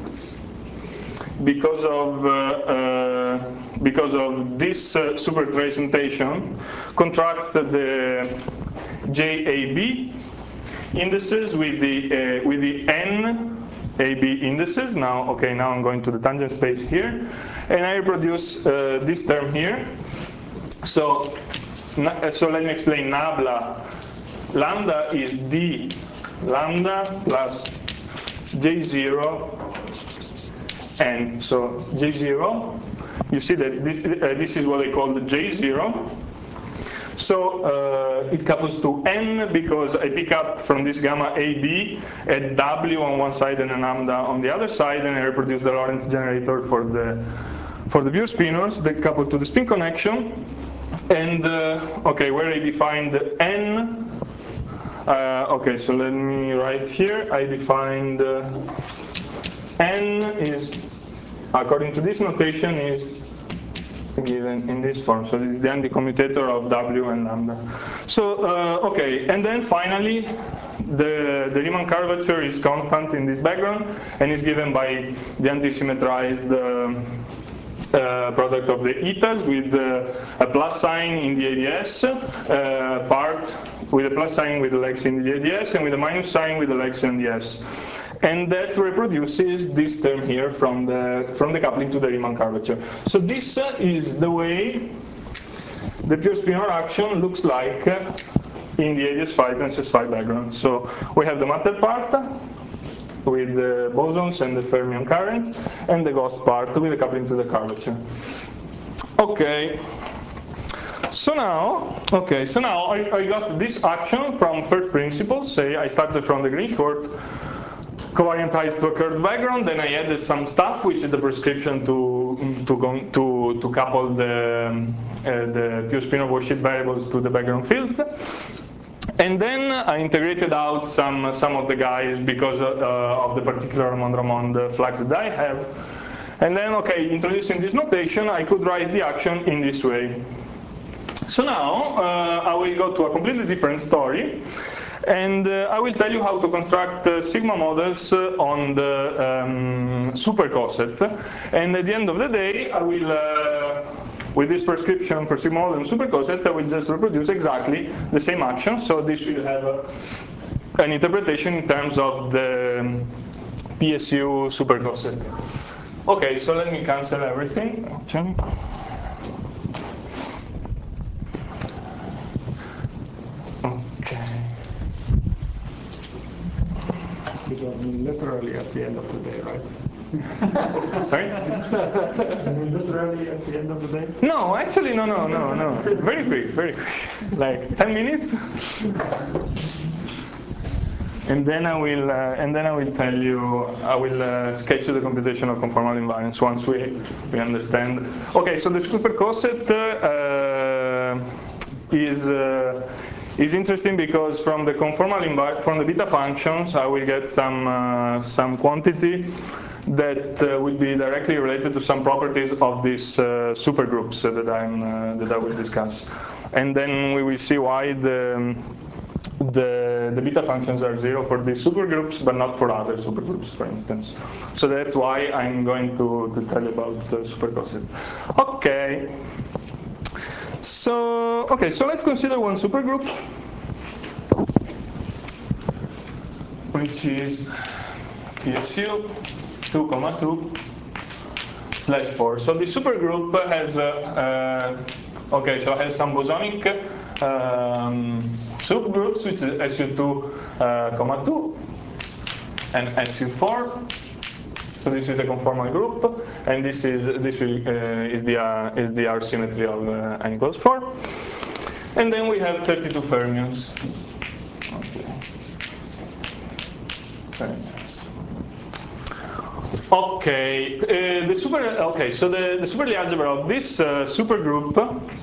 because of uh, uh, because of this uh, super representation, contracts the J A B indices with the uh, with the N A B indices. Now, okay, now I'm going to the tangent space here, and I reproduce uh, this term here. So, so let me explain. Nabla lambda is D lambda plus J zero N. So J zero, you see that this, uh, this is what I call the J zero. So uh, it couples to N because I pick up from this gamma A B a W on one side and a lambda on the other side, and I reproduce the Lorentz generator for the for the pure spinors that couple to the spin connection. And uh, okay, where I define the N. Uh, okay, so let me write here. I defined uh, N is, according to this notation, is given in this form. So this is the anti-commutator of W and lambda. So, uh, okay, and then finally, the, the Riemann curvature is constant in this background and is given by the anti-symmetrized uh, uh, product of the etas with uh, a plus sign in the A D S uh, part, with a plus sign with the legs in the A D S and with a minus sign with the legs in the S. And that reproduces this term here from the from the coupling to the Riemann curvature. So this uh, is the way the pure spinor action looks like uh, in the A D S five and S S five background. So we have the matter part with the bosons and the fermion currents, and the ghost part with the coupling to the curvature. Okay. So now, okay, so now I, I got this action from first principles. Say I started from the Green-Schwarz, covariantized to a curved background, then I added some stuff, which is the prescription to to go, to to couple the uh, the pure spin worship variables to the background fields. And then I integrated out some some of the guys because of, uh, of the particular Ramond-Ramond flux that I have. And then, okay, introducing this notation, I could write the action in this way. So now uh, I will go to a completely different story, and uh, I will tell you how to construct uh, sigma models uh, on the um, super cosets. And at the end of the day, I will, uh, with this prescription for sigma model and super cosets, I will just reproduce exactly the same action. So this will have uh, an interpretation in terms of the P S U super coset. Okay, so let me cancel everything. Okay. You don't mean literally at the end of the day, right? Sorry? You mean literally at the end of the day? No, actually, no, no, no, no. Very quick, very quick. Like ten minutes. And then I will, uh, and then I will tell you, I will uh, sketch the computational conformal invariance once we we understand. Okay, so the super coset uh, is uh, is interesting because from the conformal envi from the beta functions, I will get some uh, some quantity that uh, will be directly related to some properties of these uh, supergroups that I'm uh, that I will discuss, and then we will see why the. The, the beta functions are zero for these supergroups, but not for other supergroups, for instance. So that's why I'm going to, to tell you about the supercoset. Okay. So, okay, so let's consider one supergroup, which is P S U two comma two slash four. So the supergroup has, uh, uh, okay, so has some bosonic um, subgroups, which is S U two comma two and S U four. So this is the conformal group, and this is this will, uh, is the uh, is the R symmetry of uh, n equals four. And then we have thirty-two fermions. Okay. Fermions. Okay, uh, the super. Okay, so the the superly algebra of this uh, supergroup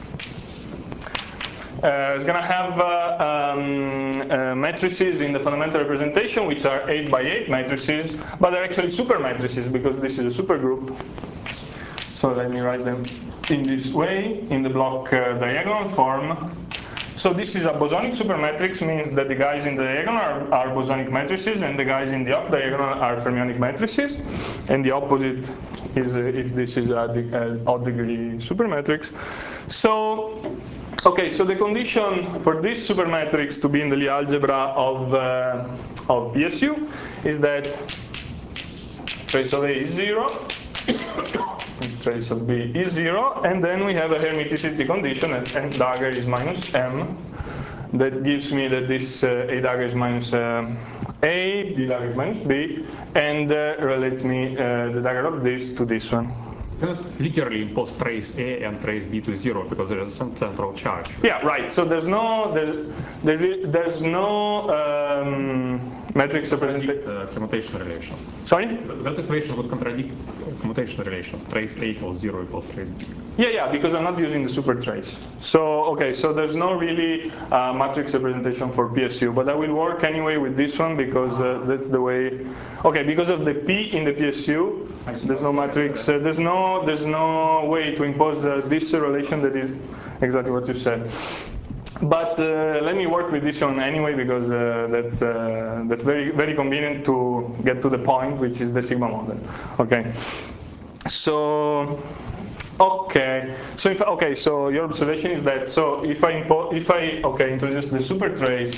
uh, is going to have uh, um, uh, matrices in the fundamental representation, which are eight by eight matrices, but they're actually super matrices because this is a supergroup. So let me write them in this way, in the block uh, diagonal form. So this is a bosonic supermatrix, means that the guys in the diagonal are, are bosonic matrices, and the guys in the off diagonal are fermionic matrices. And the opposite is uh, if this is an odd degree supermatrix. So, okay, so the condition for this supermatrix to be in the Lie algebra of uh, of P S U is that trace of A is zero. Trace of B is zero, and then we have a hermiticity condition that M dagger is minus M. That gives me that this uh, A dagger is minus uh, A, B dagger is minus B, and uh, relates me uh, the dagger of this to this one. Cannot literally impose trace A and trace B to zero because there is some central charge. Yeah, right. So there's no there's there's, there's no um, matrix representation. Uh, commutation relations. Sorry? That equation would contradict commutation relations. Trace A equals zero equals trace B. Yeah, yeah, because I'm not using the super trace. So, okay, so there's no really uh, matrix representation for P S U, but I will work anyway with this one because uh, that's the way. Okay, because of the P in the P S U, there's no matrix. Uh, there's no there's no way to impose uh, this relation that is exactly what you said. But uh, let me work with this one anyway because uh, that's uh, that's very very convenient to get to the point, which is the sigma model. Okay, so. Okay, so if okay, so your observation is that so if I impo if I okay introduce the super trace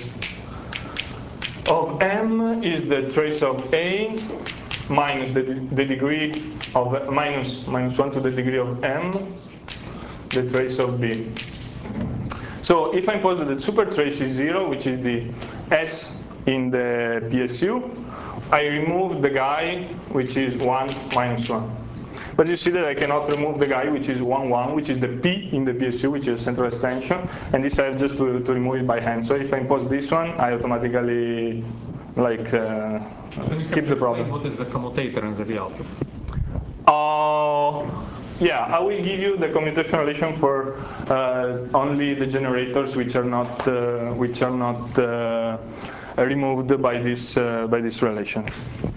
of M is the trace of A minus the the degree of minus minus one to the degree of M, the trace of B. So if I impose that the super trace is zero, which is the S in the P S U, I remove the guy which is one minus one. But you see that I cannot remove the guy which is one one, which is the P in the P S U, which is central extension, and this I have just to, to remove it by hand. So if I impose this one, I automatically like uh, keep the problem. What is the commutator in the Lie algebra? Uh, yeah, I will give you the commutation relation for uh, only the generators which are not uh, which are not uh, removed by this uh, by this relation.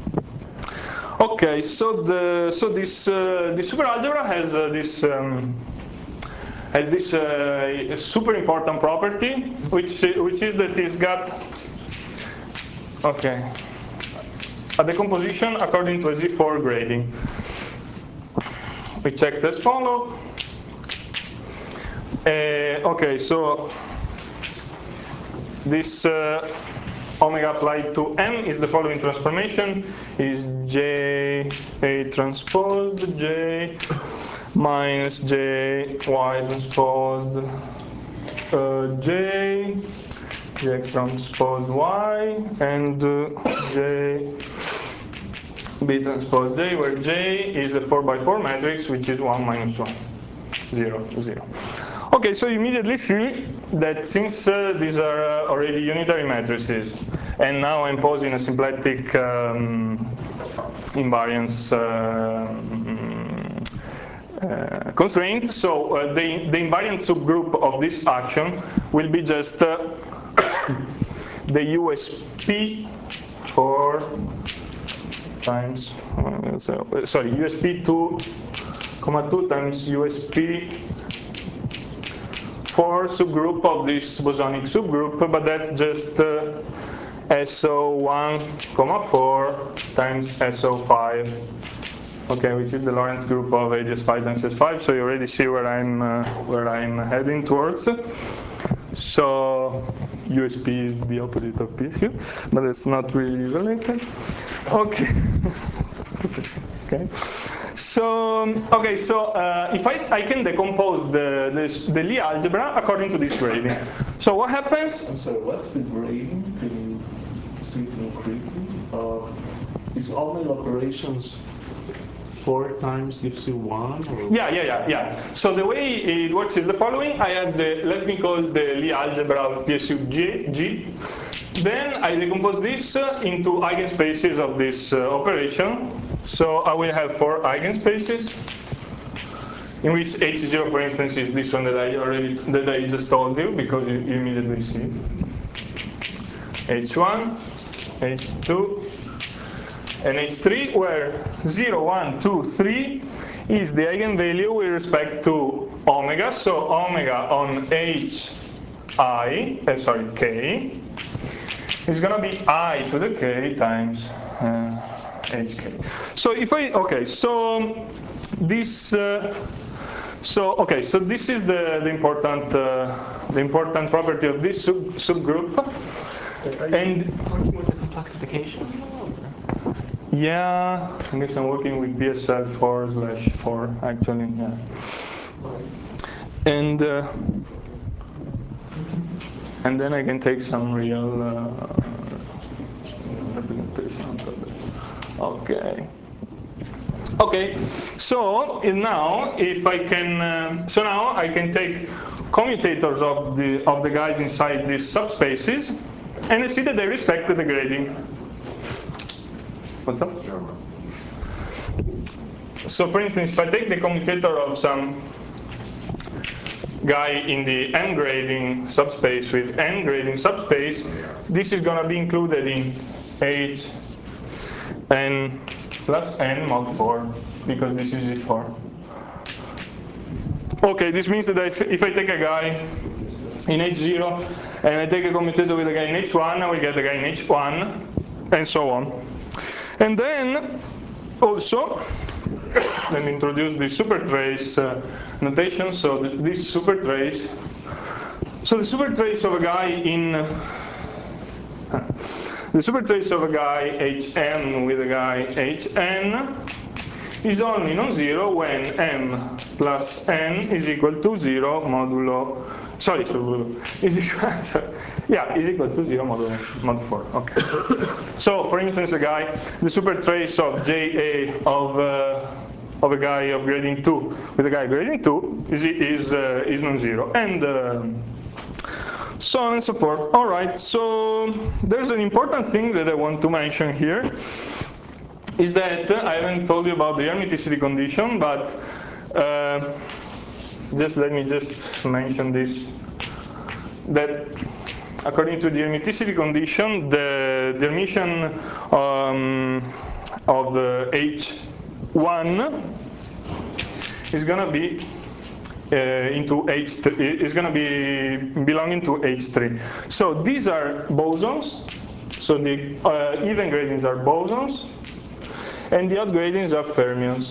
Okay, so the so this uh, this superalgebra has uh, this um, has this uh, super important property, which which is that it's got okay a decomposition according to a Z four grading. We check as follow. Uh, okay, so this uh, omega applied to M is the following transformation: is J A transposed J minus J Y transposed uh, J J X transposed Y and uh, J B transpose J, where J is a four by four matrix, which is one minus one, zero, zero. Okay, so you immediately see that since uh, these are uh, already unitary matrices, and now I'm posing a symplectic um, invariance uh, uh, constraint, so uh, the, the invariant subgroup of this action will be just uh, the U S P for times, uh, so, uh, sorry, U S P two, comma two times U S P four subgroup of this bosonic subgroup, but that's just uh, S O one, comma four times S O five, okay, which is the Lorentz group of A D S five times S five. So you already see where I'm uh, where I'm heading towards. So U S P is the opposite of P S U, but it's not really related. Okay. Okay. So okay. So uh, if I I can decompose the this, the Lie algebra according to this grading. So what happens? I'm sorry. What's the grading? Can you see it more quickly? Uh, is all my operations four times gives you one? Or? Yeah, yeah, yeah, yeah. So the way it works is the following. I have the, let me call the Lie algebra of P S U G, G. Then I decompose this uh, into eigenspaces of this uh, operation. So I will have four eigenspaces, in which H zero, for instance, is this one that I already, that I just told you, because you, you immediately see. H one, H two, and H three, where zero, one, two, three is the eigenvalue with respect to omega. So omega on H I, uh, sorry, K, is going to be I to the K times uh, H K. So if I, okay, so this, uh, so okay, so this is the, the important uh, the important property of this sub subgroup. And Working with the complexification? yeah, I guess I'm working with B S L four slash four actually. Yeah. And uh, and then I can take some real uh, representation of it. Okay. Okay. So now, if I can, uh, so now I can take commutators of the of the guys inside these subspaces, and I see that they respect the grading. What's up? So for instance, if I take the commutator of some guy in the n grading subspace with n grading subspace, this is going to be included in H n plus n mod four, because this is Z four. Okay, this means that if, if I take a guy in H zero and I take a commutator with a guy in H one, I will get a guy in H one, and so on. And then also, let me introduce the supertrace uh, notation. So th this supertrace, so the supertrace of a guy in uh, the supertrace of a guy H M with a guy H N is only non-zero when M plus N is equal to zero modulo. Sorry, so is equal. Yeah, is equal to zero modulo mod four. Okay. So, for instance, a guy, the supertrace of J A of uh, of a guy of gradient two with a guy gradient two is is uh, is non-zero, and uh, so on and so forth. All right. So there's an important thing that I want to mention here, is that I haven't told you about the hermiticity condition, but uh, just let me just mention this. That according to the hermiticity condition, the, the Hermitian um, of the H one is going to be uh, into H three, is going to be belonging to H three. So these are bosons. So the uh, even gradients are bosons, and the odd gradients are fermions.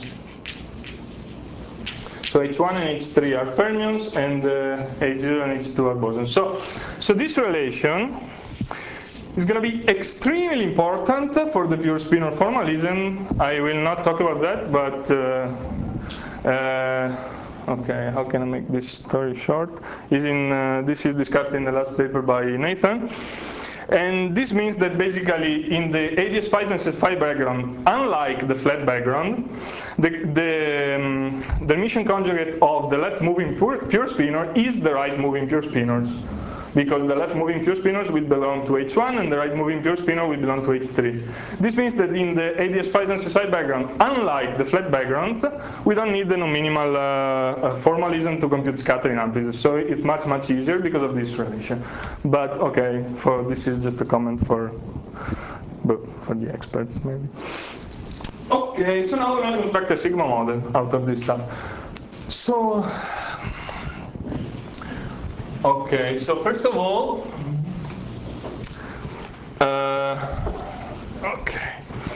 So H one and H three are fermions, and uh, H zero and H two are bosons. So, so this relation is going to be extremely important for the pure spinor formalism. I will not talk about that, but uh, uh, okay, how can I make this story short? Is in uh, this is discussed in the last paper by Nathan. And this means that basically in the A D S phi times S phi background, unlike the flat background, the, the, um, the Hermitian conjugate of the left moving pure, pure spinor is the right moving pure spinors. Because the left moving pure spinors will belong to H one and the right moving pure spinor will belong to H three. This means that in the A D S phi times S phi background, unlike the flat backgrounds, we don't need the non-minimal uh, uh, formalism to compute scattering amplitudes. So it's much, much easier because of this relation. But okay, for this is just a comment for, for the experts maybe. Okay, so now we're going to construct a sigma model out of this stuff. So, okay, so first of all, uh, okay,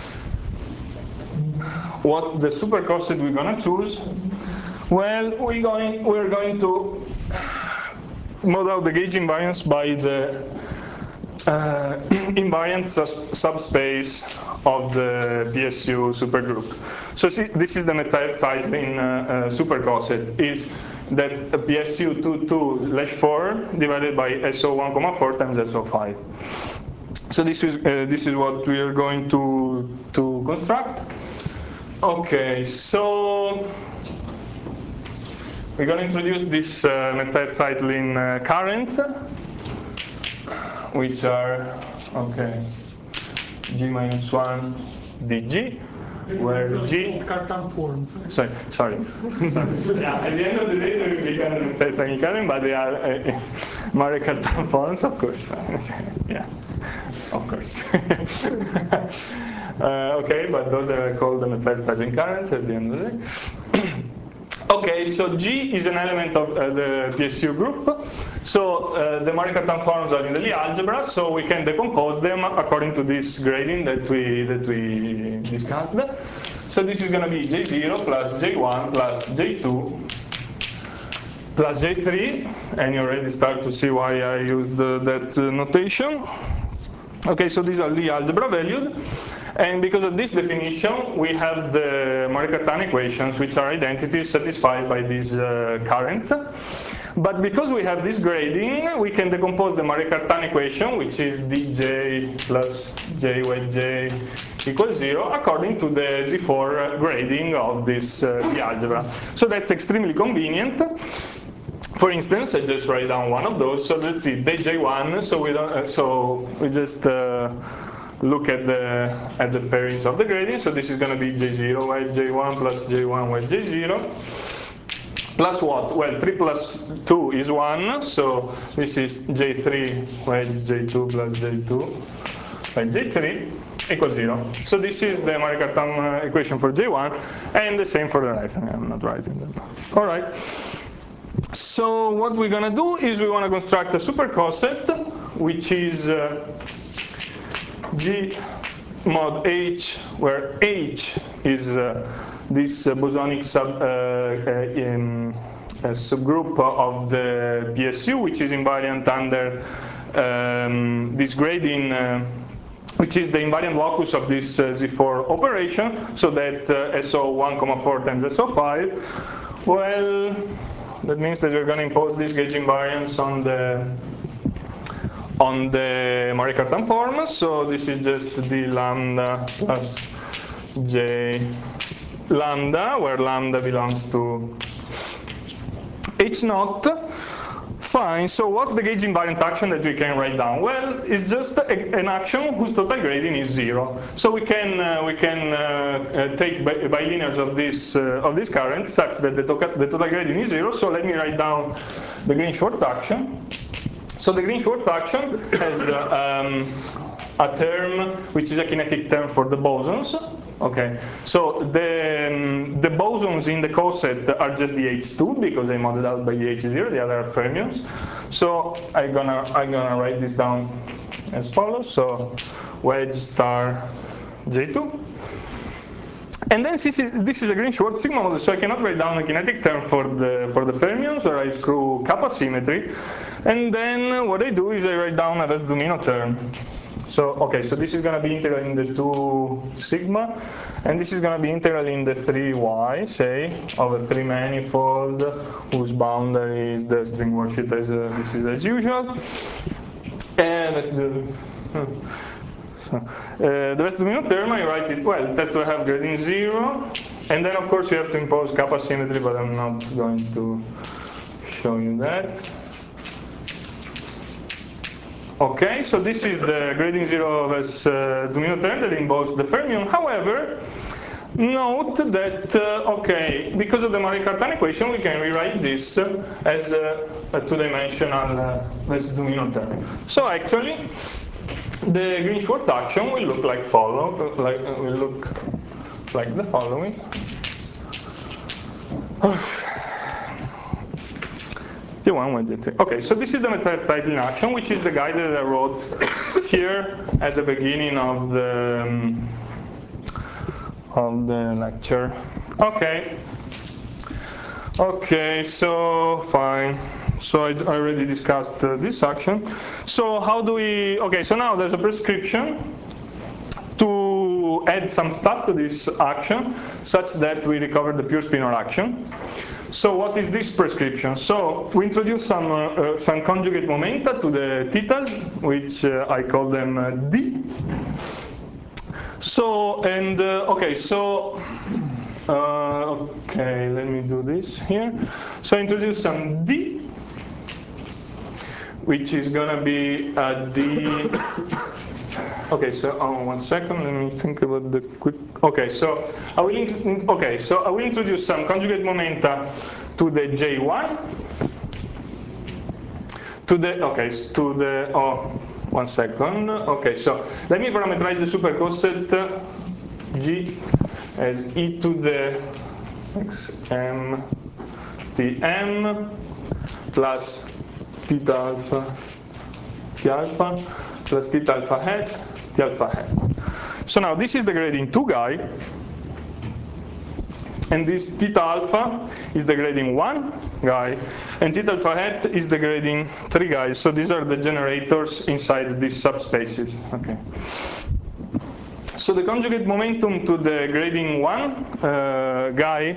what's the supercoset we're going to choose? Well, we're going we're going to model the gauge invariance by the uh, invariant subspace of the P S U supergroup. So see, this is the methylcycline uh, uh, supercoset. Is that a P S U two two slash four divided by S O one comma four times S O five. So this is uh, this is what we are going to to construct. Okay, so we're going to introduce this uh, methylcycline uh, current, which are okay G minus one dg, where G Cartan forms. sorry sorry, sorry. Yeah, at the end of the day they will become the methylcycline current, but they are uh, Maurer-Cartan forms, of course. Yeah, of course. uh, okay, but those are called the methylcycline currents at the end of the day. Okay, so G is an element of uh, the P S U group. So uh, the Maurer-Cartan forms are in the Lie algebra, so we can decompose them according to this grading that we that we discussed. So this is going to be J zero plus J one plus J two plus J three, and you already start to see why I used the, that uh, notation. Okay, so these are Lie algebra valued. And because of this definition, we have the Maurer-Cartan equations, which are identities satisfied by these uh, currents. But because we have this grading, we can decompose the Maurer-Cartan equation, which is dj plus j wedge j equals zero, according to the Z four grading of this uh, Lie algebra. So that's extremely convenient. For instance, I just write down one of those. So let's see, D J one. So we don't. Uh, so we just uh, look at the at the pairings of the gradient. So this is going to be J zero wedge J one plus J one wedge J zero. Plus what? Well, three plus two is one. So this is J three wedge J two plus J two wedge J three equals zero. So this is the Maurer-Cartan uh, equation for J one, and the same for the rest. I'm not writing them. All right. So what we're going to do is we want to construct a supercoset, which is uh, G mod H, where H is uh, this uh, bosonic sub, uh, uh, in, uh, subgroup of the P S U, which is invariant under um, this grading, uh, which is the invariant locus of this uh, Z four operation. So that's uh, S O one comma four times S O five. Well, that means that we're going to impose this gauge invariance on the on the Maurer-Cartan form. So this is just d lambda plus j lambda, where lambda belongs to H naught. Fine, so what's the gauge invariant action that we can write down? Well, it's just a, an action whose total gradient is zero. So we can uh, we can uh, uh, take bi bilinears of this uh, of this current such that the, to the total gradient is zero. So let me write down the Green-Schwarz action. So the Green-Schwarz action has uh, um, a term which is a kinetic term for the bosons. Okay, so the, um, the bosons in the coset are just the H two because they modeled out by the H zero, the other are fermions. So I'm gonna, I'm gonna write this down as follows. So wedge star J two. And then this is, this is a Green-Schwarz sigma model, so I cannot write down a kinetic term for the, for the fermions, or I screw kappa symmetry. And then what I do is I write down a Wess-Zumino term. So, okay, so this is going to be integral in the two sigma, and this is going to be integral in the three y, say, of a three manifold whose boundary is the string worksheet as uh, this is as usual. And let's do. So, uh, the Wess-Zumino term, I write it, well, it has to have gradient zero, and then of course you have to impose kappa symmetry, but I'm not going to show you that. Okay, so this is the gradient zero Wess-Zumino term that involves the fermion. However, note that, uh, okay, because of the Maury-Cartan equation, we can rewrite this uh, as a, a two-dimensional uh, Wess-Zumino term. So actually, the Green-Schwarz action will look like follow, like uh, will look like the following. T one, one, two, three. Okay, so this is the methylene action, which is the guide that I wrote here at the beginning of the um, of the lecture. Okay. Okay, so fine. So I already discussed uh, this action. So how do we? Okay, so now there's a prescription to add some stuff to this action, such that we recover the pure spinor action. So what is this prescription? So we introduce some uh, uh, some conjugate momenta to the theta's, which uh, I call them uh, D. So and uh, okay, so uh, okay, let me do this here. So introduce some D, which is gonna be a D. Okay, so oh, one second. Let me think about the quick. Okay, so I will. Okay, so I will introduce some conjugate momenta to the J one. To the okay, to the oh, one second. Okay, so let me parameterize the supercoset G as e to the xm tm plus theta alpha t alpha plus theta alpha hat t alpha hat. So now this is the gradient two guy, and this theta alpha is the gradient one guy, and theta alpha hat is the gradient three guy. So these are the generators inside these subspaces. Okay. So the conjugate momentum to the gradient one uh, guy,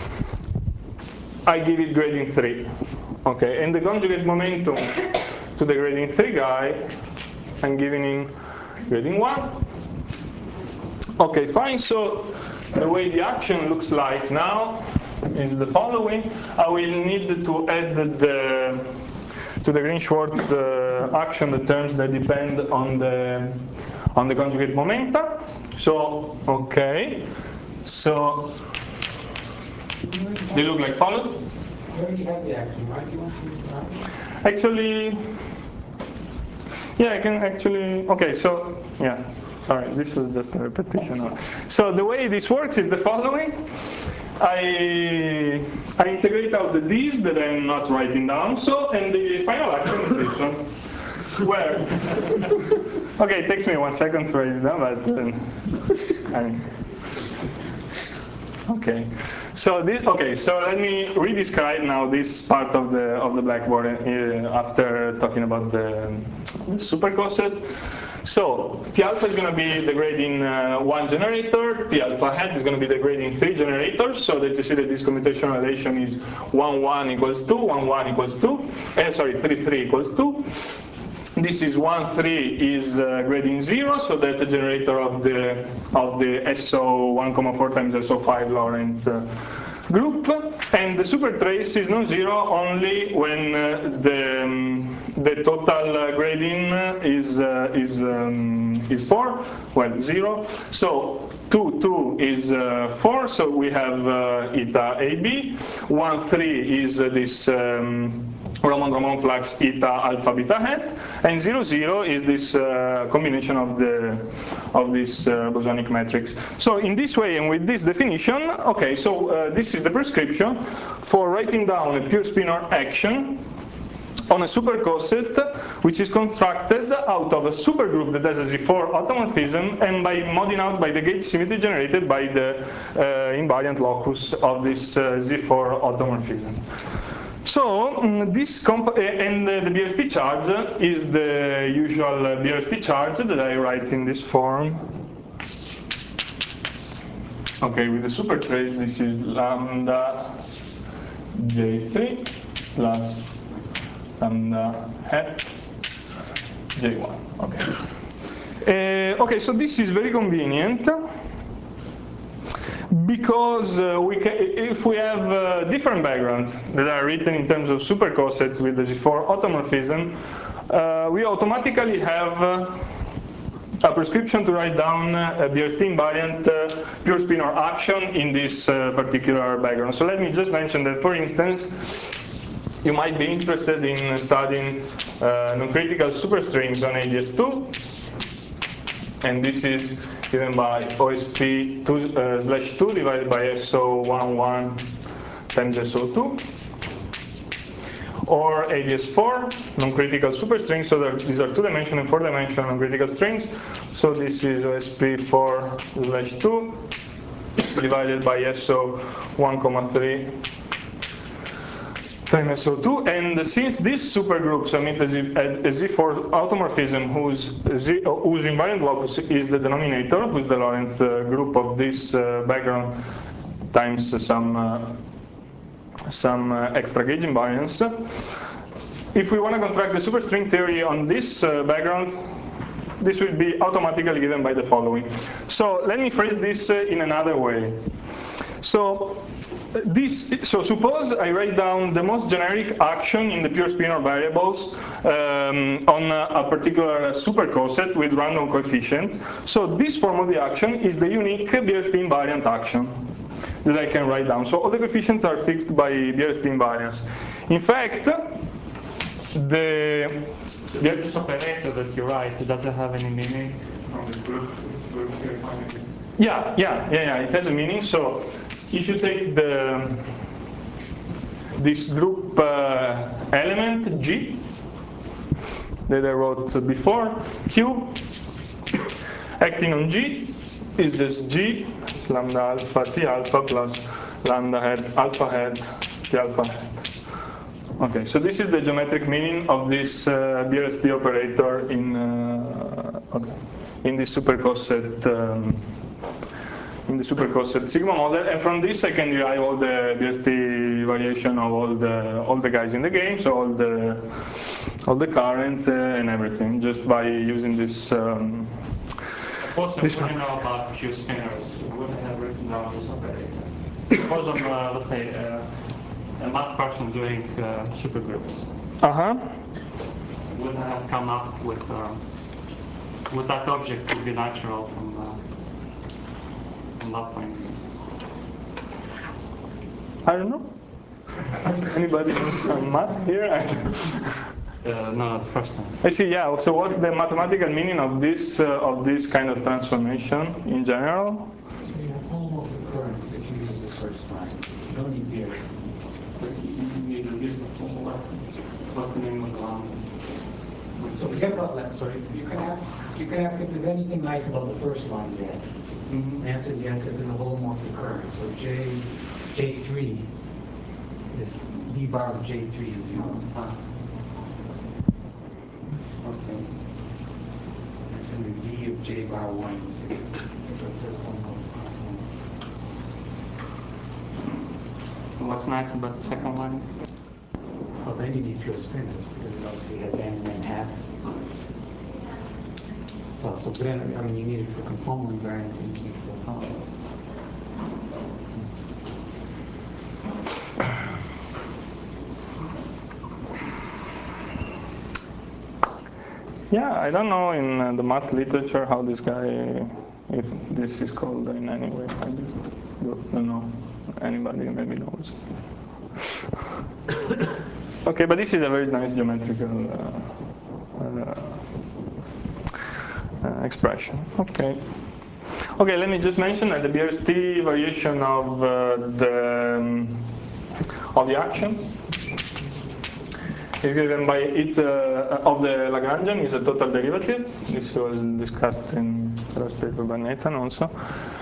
I give it gradient three. Okay, and the conjugate momentum to the gradient three guy, I'm giving him gradient one. Okay, fine. So the way the action looks like now is the following. I will need to add the to the Green-Schwarz uh, action the terms that depend on the on the conjugate momenta. So okay, so they look like follows. You already have the action, right? You want to Actually, yeah, I can actually. Okay, so yeah. Sorry, this was just a repetition of. So the way this works is the following. I I integrate out the d's that I'm not writing down. So and the final action is this one. Where? Okay, it takes me one second to write it down, but um, I mean, okay. So this, okay, so let me re-describe now this part of the of the blackboard uh, after talking about the, the supercoset. So T alpha is going to be the gradient uh, one generator. T alpha hat is going to be the gradient three generator. So that you see that this computational relation is one one equals two, one one equals two, and sorry, three three equals two. This is one, three is uh, gradient zero, so that's a generator of the of the S O one comma four times S O five Lorentz uh, group, and the supertrace is non-zero only when uh, the um, the total uh, gradient is uh, is um, is four, well zero. So two two is uh, four, so we have uh, eta A B. one three is uh, this. Um, Raman-Ramon flux eta alpha beta hat, and zero zero is this uh, combination of the of this uh, bosonic matrix. So in this way and with this definition, okay, so uh, this is the prescription for writing down a pure spinor action on a supercoset which is constructed out of a supergroup that has a Z four automorphism and by modding out by the gauge symmetry generated by the uh, invariant locus of this uh, Z four automorphism. So um, this comp and uh, the B R S T charge is the usual uh, B R S T charge that I write in this form. Okay, with the supertrace, this is lambda J three plus lambda hat J one. Okay. Uh, okay, so this is very convenient. Because uh, we can, if we have uh, different backgrounds that are written in terms of supercosets with the Z four automorphism, uh, we automatically have uh, a prescription to write down a B R S T invariant uh, pure spinor action in this uh, particular background. So let me just mention that, for instance, you might be interested in studying uh, non-critical superstrings on A D S two, and this is given by O S P two uh, slash two divided by S O one one times S O two, or A D S four, non-critical superstrings. So there, these are two-dimensional and four-dimensional non-critical strings. So this is O S P four slash two divided by S O one comma three times S O two, and since these supergroups emit a Z four automorphism whose, Z, whose invariant locus is the denominator, who's the Lorentz uh, group of this uh, background times some uh, some uh, extra gauge invariance. If we want to construct the superstring theory on this uh, background, this will be automatically given by the following. So let me phrase this uh, in another way. So this, so suppose I write down the most generic action in the pure spinor variables um, on a, a particular supercoset with random coefficients. So this form of the action is the unique B R S T invariant action that I can write down. So all the coefficients are fixed by B R S T invariance. In fact, the Yeah, this operator that you write, does it have any meaning? From the group, group theory point of view. yeah, yeah, yeah, yeah, it has a meaning. So if you take the this group uh, element G that I wrote before, Q, acting on G is just G lambda alpha T alpha plus lambda hat alpha hat T alpha hat. Okay, so this is the geometric meaning of this uh, B R S T operator in uh, okay, in this supercoset um, in the supercoset sigma model, and from this I can derive all the B R S T variation of all the all the guys in the game, so all the all the currents uh, and everything, just by using this. Um, Suppose this you know about pure spinors, would have written down this operator. Suppose I'm, uh, let's say, uh, a math person doing uh, supergroups. uh huh. Would have come up with um, with that object would be natural from, uh, from that point of view. I don't know. Anybody knows some math here? Uh, no, the first time. I see. Yeah. So what's the mathematical meaning of this uh, of this kind of transformation in general? So you have home occurrence that you use the first time. You don't need B R S T. But you need to use the formula. What's the name of the one? So forget about that. Sorry, you can ask. You can ask if there's anything nice about the first line there. Mm-hmm. The answer is yes. If there's a holomorphic current. So J J three is D bar of J three is zero. Ah. Okay. That's in the D of J bar one is zero. So it says holomorphic current. What's nice about the second one? Well, then then you need pure spinors, because it obviously has n and n hat. Well, so then, I mean, you need it for conformal invariance, and you need it for power. Yeah, I don't know in uh, the math literature how this guy, if this is called in any way. I just don't know. Anybody maybe knows. Okay, but this is a very nice geometrical uh, uh, uh, expression. Okay. Okay, let me just mention that the B R S T variation of uh, the um, of the action is given by its uh, of the Lagrangian is a total derivative. This was discussed in the last paper by Nathan also.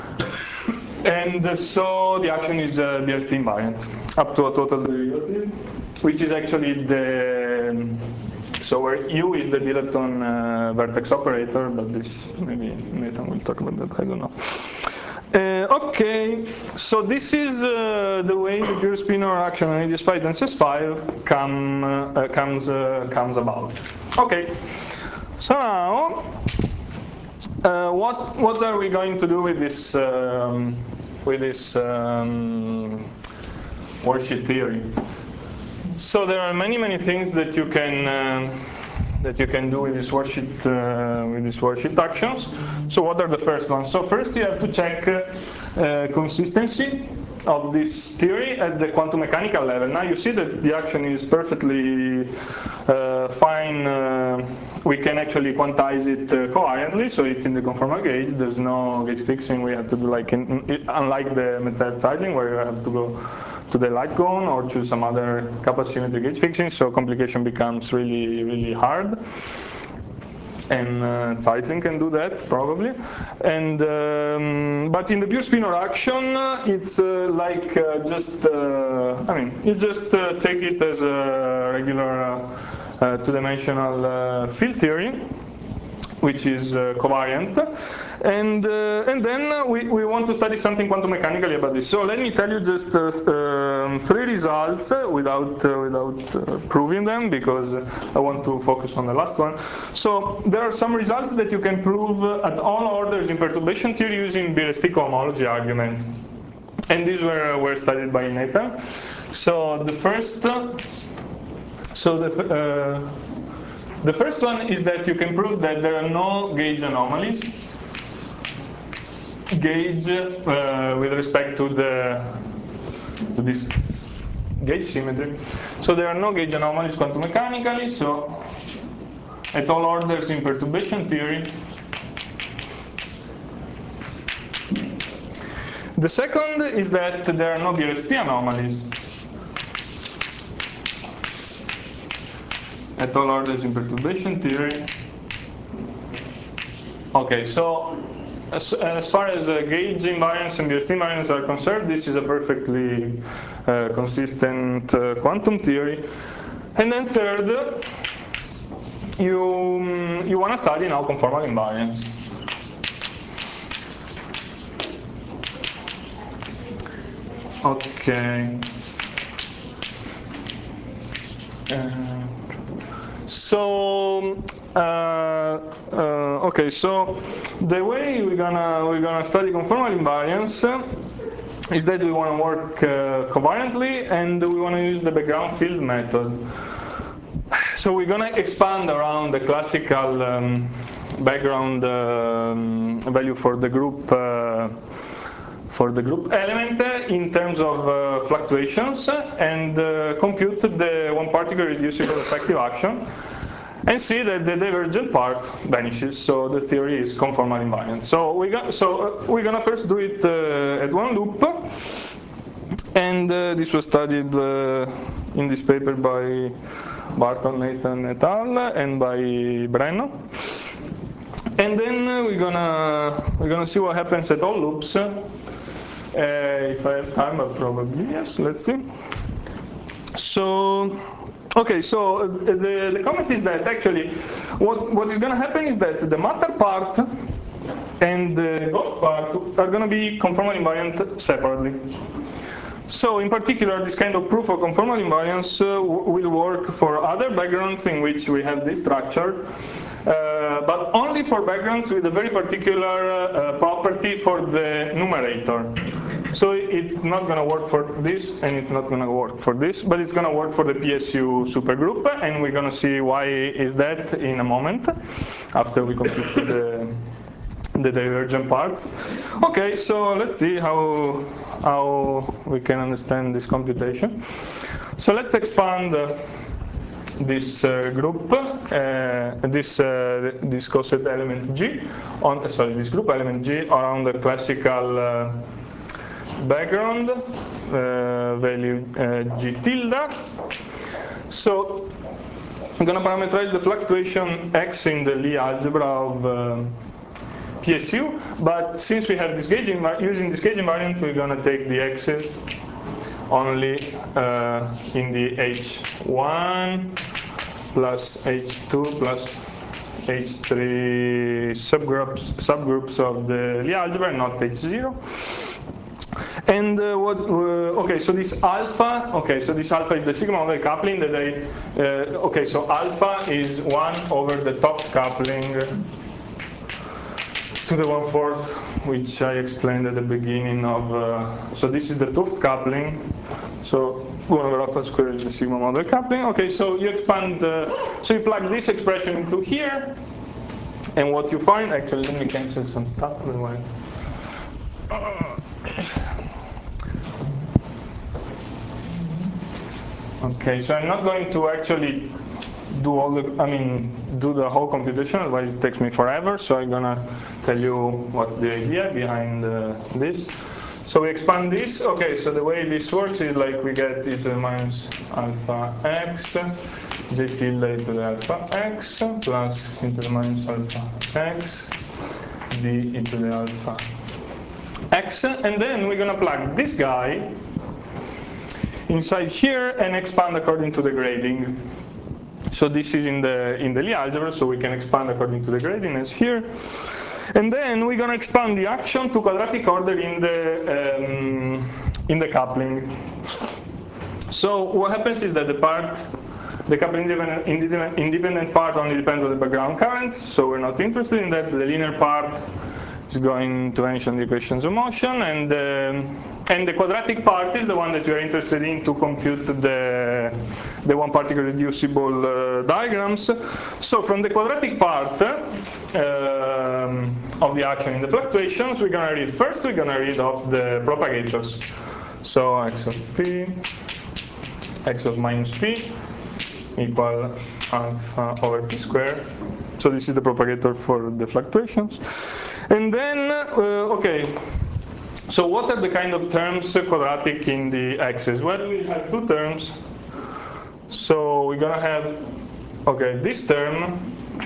And uh, so the action is uh, B R S T invariant up to a total derivative, which is actually the um, so where U is the Dilaton uh, vertex operator, but this maybe Nathan will talk about that. I don't know. Uh, okay, so this is uh, the way the pure spinor action on A D S five and S S five come, uh, comes uh, comes about. Okay, so now uh, what what are we going to do with this um, with this um, worksheet theory? So there are many many things that you can uh, that you can do with this worksheet uh, with these worksheet actions. So what are the first ones? So first you have to check uh, uh, consistency of this theory at the quantum mechanical level. Now you see that the action is perfectly uh, fine. Uh, we can actually quantize it uh, covariantly, so it's in the conformal gauge. There's no gauge fixing. We have to do like in, unlike the Metzel styling where you have to go to the light cone or choose some other kappa symmetry gauge fixing, so complication becomes really, really hard. And uh, Zeitlin can do that probably. And um, but in the pure spinor action, it's uh, like uh, just uh, I mean, you just uh, take it as a regular uh, uh, two-dimensional uh, field theory, which is uh, covariant, and uh, and then we, we want to study something quantum mechanically about this. So let me tell you just uh, um, three results uh, without uh, without uh, proving them, because I want to focus on the last one. So there are some results that you can prove at all orders in perturbation theory using B R S T cohomology arguments, and these were were studied by Nathan. So the first, so the. Uh, The first one is that you can prove that there are no gauge anomalies. Gauge uh, with respect to the to this gauge symmetry. So there are no gauge anomalies quantum mechanically. So at all orders in perturbation theory. The second is that there are no B R S T anomalies at all orders in perturbation theory. Okay, so as, as far as uh, gauge invariance and B R S T invariance are concerned, this is a perfectly uh, consistent uh, quantum theory. And then third, you um, you want to study now conformal invariance. Okay. Uh, So uh, uh, okay, so the way we're gonna we're gonna study conformal invariance is that we want to work uh, covariantly, and we want to use the background field method. So we're gonna expand around the classical um, background um, value for the group. Uh, for the group element in terms of uh, fluctuations, and uh, compute the one particle reducible effective action, and see that the divergent part vanishes. So the theory is conformal invariant. So we got, so uh, we're gonna first do it uh, at one loop, and uh, this was studied uh, in this paper by Barton, Nathan et al. And by Brenno. And then uh, we're gonna we're gonna see what happens at all loops. Uh, if I have time, but probably yes. Let's see. So, okay. So the the comment is that actually, what what is going to happen is that the matter part and the ghost part are going to be conformal invariant separately. So in particular, this kind of proof of conformal invariance uh, will work for other backgrounds in which we have this structure, uh, but only for backgrounds with a very particular uh, property for the numerator. So it's not going to work for this, and it's not going to work for this, but it's going to work for the P S U supergroup, and we're going to see why is that in a moment, after we complete the the divergent parts. Okay, so let's see how how we can understand this computation. So let's expand uh, this uh, group, uh, this uh, this coset element G on uh, sorry this group element G around the classical uh, background uh, value uh, G tilde. So I'm going to parameterize the fluctuation X in the Lie algebra of uh, P S U, but since we have this gauge using this gauge invariant, we're going to take the X's only uh, in the H one plus H two plus H three subgroups subgroups of the Lie algebra, not H zero. And uh, what? Uh, okay, so this alpha. Okay, so this alpha is the sigma model coupling that I. Uh, okay, so alpha is one over the top coupling to the one-fourth, which I explained at the beginning of, uh, so this is the 't Hooft coupling, so one over alpha squared is the sigma model coupling. Okay, so you expand, uh, so you plug this expression into here, and what you find, actually let me cancel some stuff, otherwise. Okay, so I'm not going to actually do all the, I mean, do the whole computation, otherwise it takes me forever, so I'm gonna tell you what's the idea behind uh, this. So we expand this. Okay, so the way this works is like we get e to the minus alpha x, j tilde e to the alpha x, plus e to the minus alpha x, d e to the alpha x, and then we're gonna plug this guy inside here and expand according to the grading. So this is in the in the Lie algebra, so we can expand according to the gradiness here. And then we're going to expand the action to quadratic order in the um, in the coupling. So what happens is that the part, the coupling independent, independent part only depends on the background currents, so we're not interested in that. The linear part is going to vanish on the equations of motion, and um, and the quadratic part is the one that you're interested in to compute the the one particle reducible uh, diagrams. So from the quadratic part um, of the action in the fluctuations, we're going to read first. We're going to read off the propagators. So x of p, x of minus p equal alpha over p squared. So this is the propagator for the fluctuations. And then, uh, okay, so what are the kind of terms uh, quadratic in the x's? Well, we have two terms. So we're going to have, okay, this term,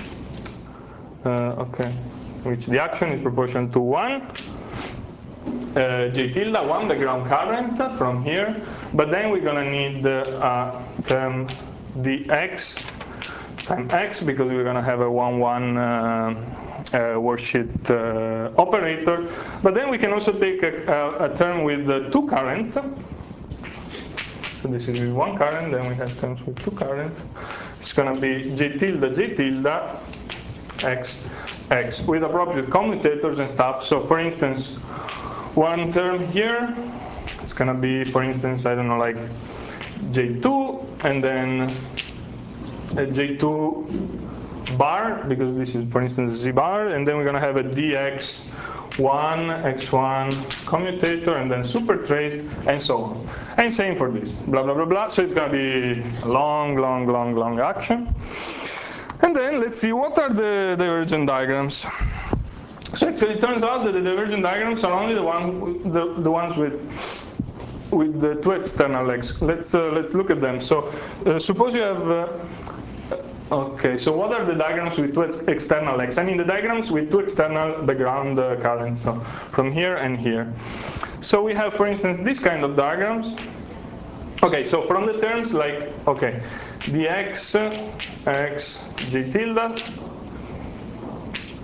uh, okay, which the action is proportional to one, uh, j tilde, one background current from here, but then we're going to need uh, a term dx times x, because we're going to have a one one uh, uh, worksheet uh, operator. But then we can also take a, a, a term with uh, two currents. So this is with one current, then we have terms with two currents. It's going to be j tilde, j tilde, x, x, with appropriate commutators and stuff. So for instance, one term here, it's going to be, for instance, I don't know, like j two, and then a j two bar, because this is, for instance, z bar, and then we're going to have a dx one, x one commutator, and then super traced, and so on. And same for this, blah, blah, blah, blah. So it's going to be a long, long, long, long action. And then let's see, what are the divergent diagrams? So actually it turns out that the divergent diagrams are only the, one, the, the ones with with the two external legs. Let's uh, let's look at them. So uh, suppose you have uh, okay, so what are the diagrams with two external legs? I mean the diagrams with two external background uh, currents, so from here and here. So we have, for instance, this kind of diagrams. Okay, so from the terms like, okay, dx, x, j tilde,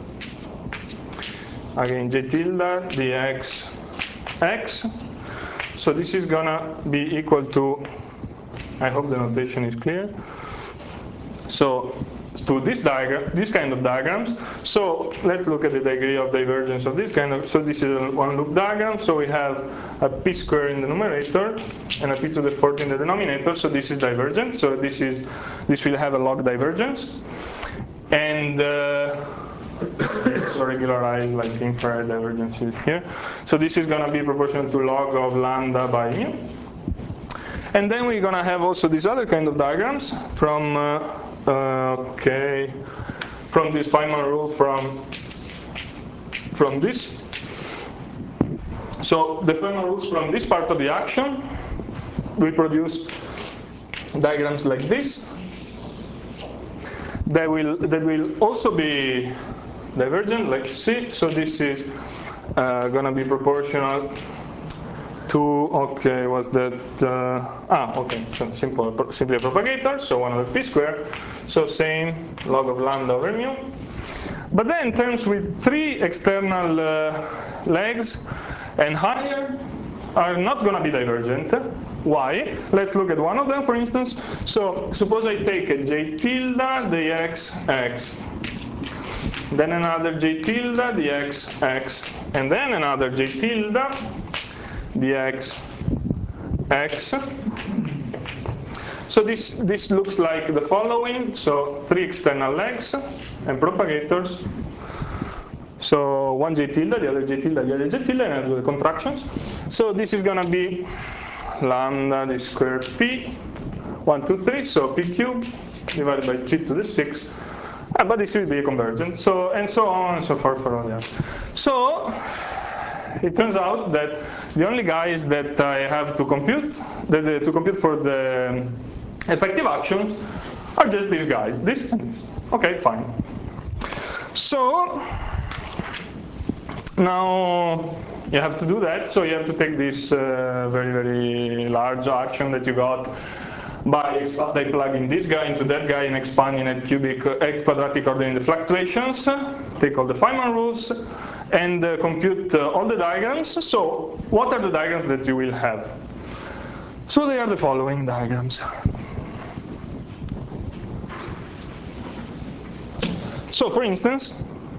again j tilde, dx, x. So this is gonna be equal to, I hope the notation is clear. So to this diagram, this kind of diagrams. So let's look at the degree of divergence of this kind of. So this is a one loop diagram. So we have a p squared in the numerator and a p to the fourth in the denominator. So this is divergent. So this is this will have a log divergence, and uh, so regularized like infrared divergence is here. So this is going to be proportional to log of lambda by mu. And then we're going to have also these other kind of diagrams from. Uh, Uh, okay, from this Feynman rule from from this. So the Feynman rules from this part of the action, we produce diagrams like this. They will that will also be divergent, like C. So this is uh, going to be proportional to, okay, was that, uh, ah, okay, so simple, simply a propagator, so one over p squared, so same log of lambda over mu. But then terms with three external uh, legs and higher are not going to be divergent. Why? Let's look at one of them, for instance. So suppose I take a j tilde dx x, then another j tilde dx x, and then another j tilde dx x. So this, this looks like the following. So three external legs and propagators. So one j tilde, the other j tilde, the other j tilde, and I do the contractions. So this is going to be lambda d squared p, one, two, three, so p cubed divided by p to the six. Ah, but this will be a convergent. So, and so on and so forth for all that. So it turns out that the only guys that I have to compute, that, uh, to compute for the effective actions, are just these guys. This and this. Okay, fine. So now you have to do that. So you have to take this uh, very, very large action that you got by, by plugging this guy into that guy and expanding at cubic, uh, at quadratic order in the fluctuations. Take all the Feynman rules and uh, compute uh, all the diagrams. So what are the diagrams that you will have? So they are the following diagrams. So for instance,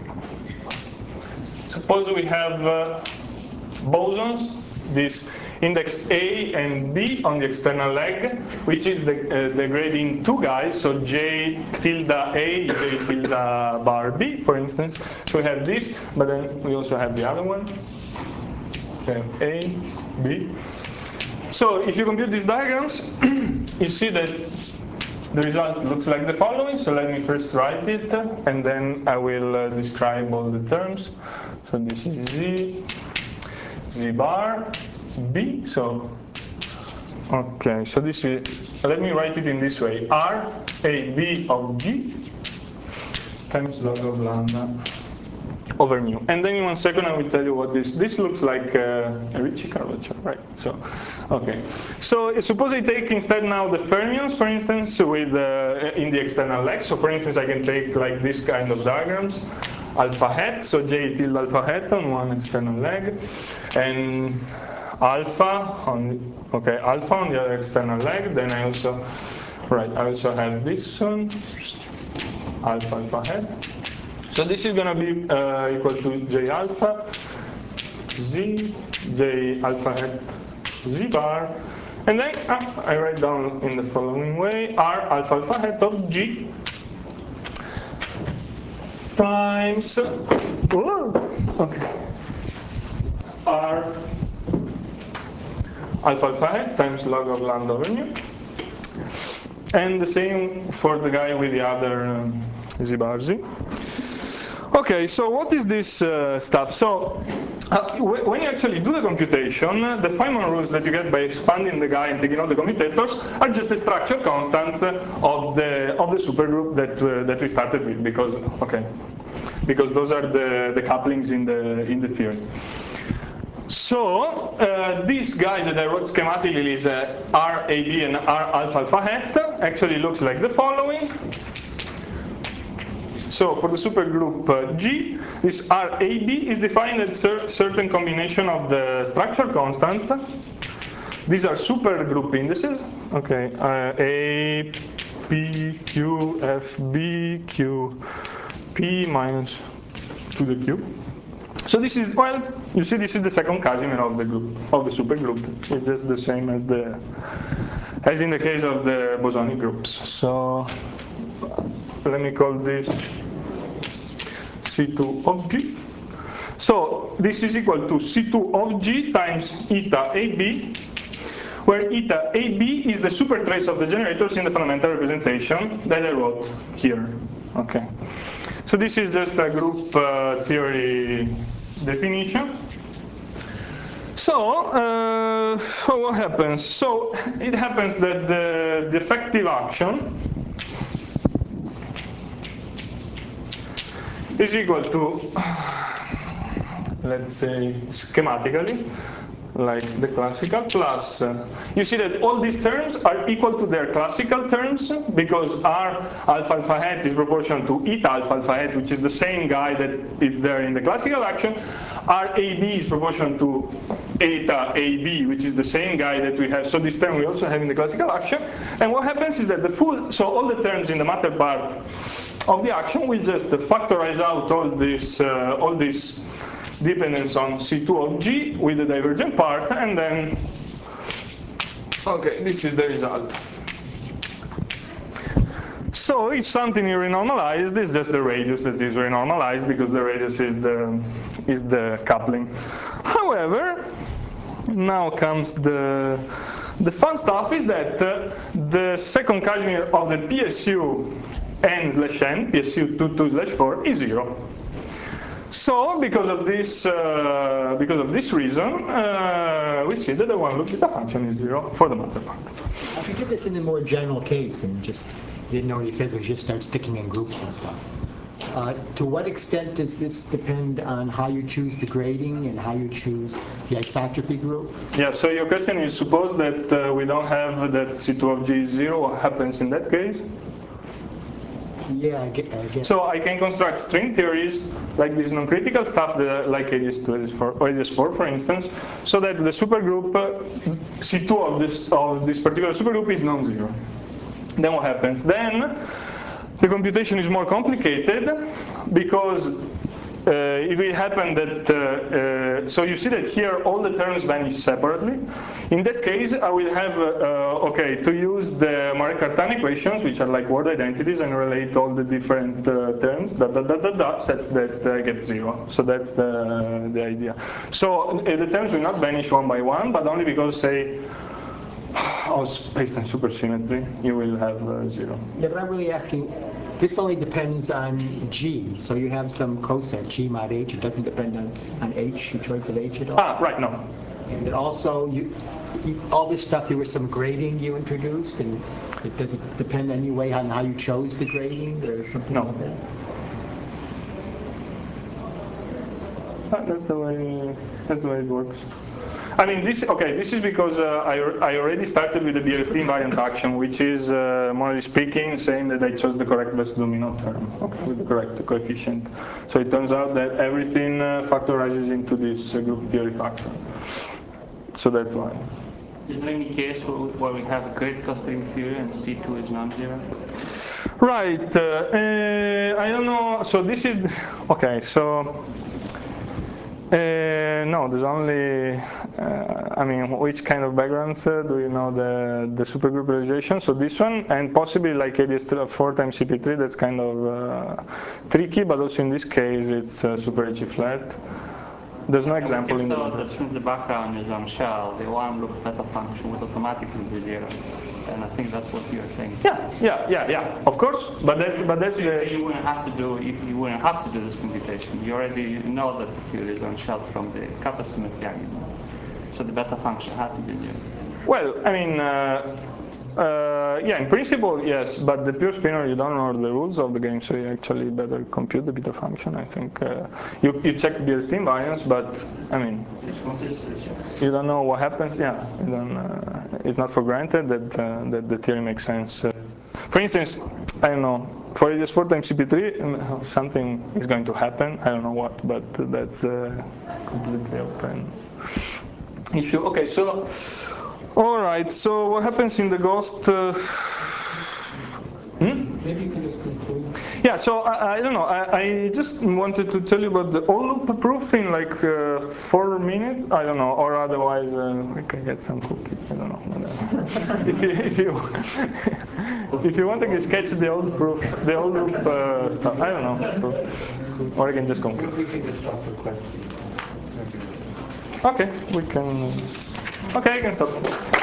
suppose we have uh, bosons, this index A and B on the external leg, which is the, uh, the grading two guys, so J tilde A, J tilde bar B, for instance. So we have this, but then we also have the other one. We have A, B. So if you compute these diagrams, you see that the result looks like the following. So let me first write it, and then I will uh, describe all the terms. So this is Z, Z bar, B. So, okay, so this is, let me write it in this way. R, A, B of G times log of lambda over mu. And then in one second I will tell you what this, this looks like uh, a Ricci curvature, right? So, okay. So suppose I take instead now the fermions, for instance, with uh, in the external legs. So for instance, I can take like this kind of diagrams, alpha hat, so J tilde alpha hat on one external leg, and alpha on, okay, alpha on the other external leg. Then I also, right, I also have this one, alpha alpha hat. So this is going to be uh, equal to J alpha, Z, J alpha hat, Z bar, and then uh, I write down in the following way, R alpha alpha hat of G times, oh, okay, R alpha alpha hat times log of lambda over mu. And the same for the guy with the other um, Z bar Z. Okay, so what is this uh, stuff? So uh, when you actually do the computation, the Feynman rules that you get by expanding the guy and taking all the commutators are just the structure constants of the of the supergroup that uh, that we started with, because okay, because those are the the couplings in the in the theory. So uh, this guy that I wrote schematically is uh, R A B and R alpha alpha hat. Actually looks like the following. So for the supergroup uh, G, this R A B is defined as a cer certain combination of the structure constants these are supergroup indices. Okay, uh, A, P, Q, F, B, Q, P minus to the Q. So this is, well, you see this is the second Casimir of the group, of the supergroup. It's just the same as the, as in the case of the bosonic groups. So let me call this C two of G. So this is equal to C two of G times eta A B, where eta A B is the supertrace of the generators in the fundamental representation that I wrote here. Okay. So this is just a group uh, theory definition. So, uh, so what happens? So it happens that the, the effective action is equal to, let's say, schematically, like the classical, plus, uh, you see that all these terms are equal to their classical terms, because R alpha alpha hat is proportional to eta alpha alpha hat, which is the same guy that is there in the classical action. R A B is proportional to eta A B, which is the same guy that we have. So this term we also have in the classical action. And what happens is that the full, so all the terms in the matter part of the action will just factorize out all this, uh, all this dependence on C two of G with the divergent part, and then, okay, this is the result. So if something is renormalized, it's just the radius that is renormalized, because the radius is the, is the coupling. However, now comes the, the fun stuff, is that uh, the second Casimir of the P S U n slash n, P S U two two slash four, is zero. So, because of this, uh, because of this reason, uh, we see that the one loop beta function is zero for the matter part. If you did this in a more general case and just didn't know any physics, just start sticking in groups and stuff. Uh, to what extent does this depend on how you choose the grading and how you choose the isotropy group? Yeah. So your question is: suppose that uh, we don't have that C two of G is zero. What happens in that case? Yeah, I get, I get. So I can construct string theories like this non-critical stuff, that, like A D S two or A D S four, for instance, so that the supergroup uh, C two of this of this particular supergroup is non-zero. Then what happens? Then the computation is more complicated, because uh, it will happen that, uh, uh, so you see that here all the terms vanish separately. In that case, I will have, uh, uh, okay, to use the Marek-Cartan equations, which are like word identities, and relate all the different uh, terms, da, da, da, da, da, such that I get zero. So that's the, the idea. So uh, the terms will not vanish one by one, but only because, say, of space-time supersymmetry, you will have uh, zero. Yeah, but I'm really asking, this only depends on G, so you have some coset, G mod H, it doesn't depend on, on H, your choice of H at all? Ah, right, no. And it also, you, you, all this stuff, there was some grading you introduced, and it doesn't depend any way on how you chose the grading or something No. like that? Ah, that's the way, that's the way it works. I mean, this, okay, this is because uh, I, I already started with the B L S T invariant action, which is, uh, morally speaking, saying that I chose the correct best domino term, okay, with the correct coefficient. So it turns out that everything uh, factorizes into this uh, group theory factor. So that's why. Is there any case where we, where we have a critical string theory and C two is non-zero? Right, uh, uh, I don't know, so this is, okay, so, Uh, no, there's only, uh, I mean, which kind of backgrounds uh, do you know the, the supergroup realization? So this one, and possibly like A D S four times C P three, that's kind of uh, tricky, but also in this case, it's uh, super H flat. There's no example in the thought that literature. since the background is on shell, the one loop beta function would automatically be zero. And I think that's what you're saying. Yeah, yeah, yeah, yeah, of course, but that's, but that's the... You wouldn't have to do, you, you wouldn't have to do this computation. You already know that the theory is on shell from the kappa symmetry argument. So the beta function had to be zero. Well, I mean, uh, uh, yeah, in principle, yes, but the pure spinner, you don't know the rules of the game, so you actually better compute the beta function, I think. Uh, you, you check B L S T invariance, but, I mean, It's consistent. you don't know what happens, yeah, you don't, uh, it's not for granted that, uh, that the theory makes sense. Uh, for instance, I don't know, for A D S four times C P three, something is going to happen, I don't know what, but that's uh, completely open issue. Okay, so All right, so what happens in the ghost? Uh, hmm? Maybe you can just conclude. Yeah, so I, I don't know. I, I just wanted to tell you about the all loop proof in like uh, four minutes. I don't know, or otherwise uh, we can get some cookies. I don't know. if you if you if you want to sketch the old proof, the old loop uh, stuff, I don't know, or I can just conclude. We can just stop requesting. Okay, we can. Okay, I can stop.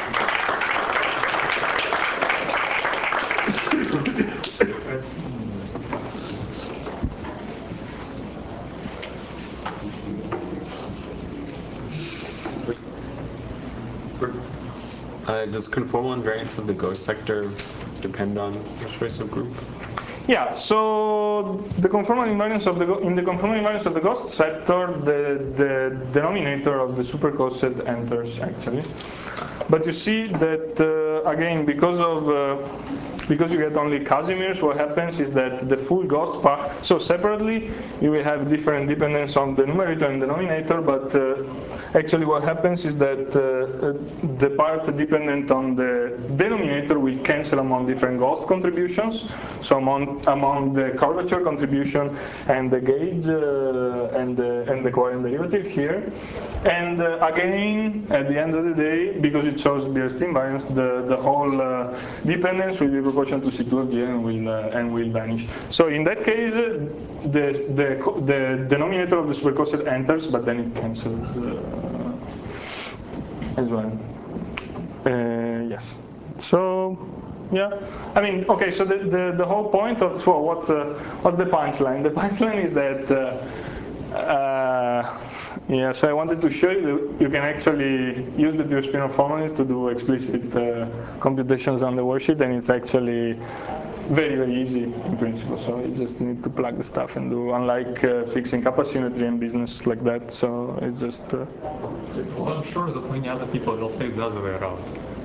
Uh, does conformal invariance of the ghost sector depend on the choice of group? Yeah, so the conformal invariance of the go- in the conformal invariance of the ghost sector, the, the denominator of the supercoset enters actually. But you see that uh, again, because of uh, because you get only Casimirs, what happens is that the full ghost part. So separately, you will have different dependence on the numerator and denominator. But uh, actually, what happens is that uh, the part dependent on the denominator will cancel among different ghost contributions. So among among the curvature contribution and the gauge uh, and the and the covariant derivative here. And uh, again, at the end of the day, because it shows B R S T invariance, the the whole uh, dependence will be proportional to C two of G and will uh, and will vanish. So in that case, uh, the the the denominator of the supercoset enters, but then it cancels uh, as well. Uh, yes. So. Yeah, I mean, okay. So the, the, the whole point of so what's the what's the punchline? The punchline is that uh, uh, yeah. So I wanted to show you that you can actually use the pure spinor formulas to do explicit uh, computations on the worksheet, and it's actually very very easy in principle. So you just need to plug the stuff and do, unlike uh, fixing kappa symmetry and business like that. So it's just. Uh, Well, I'm sure that many other people will say the other way around.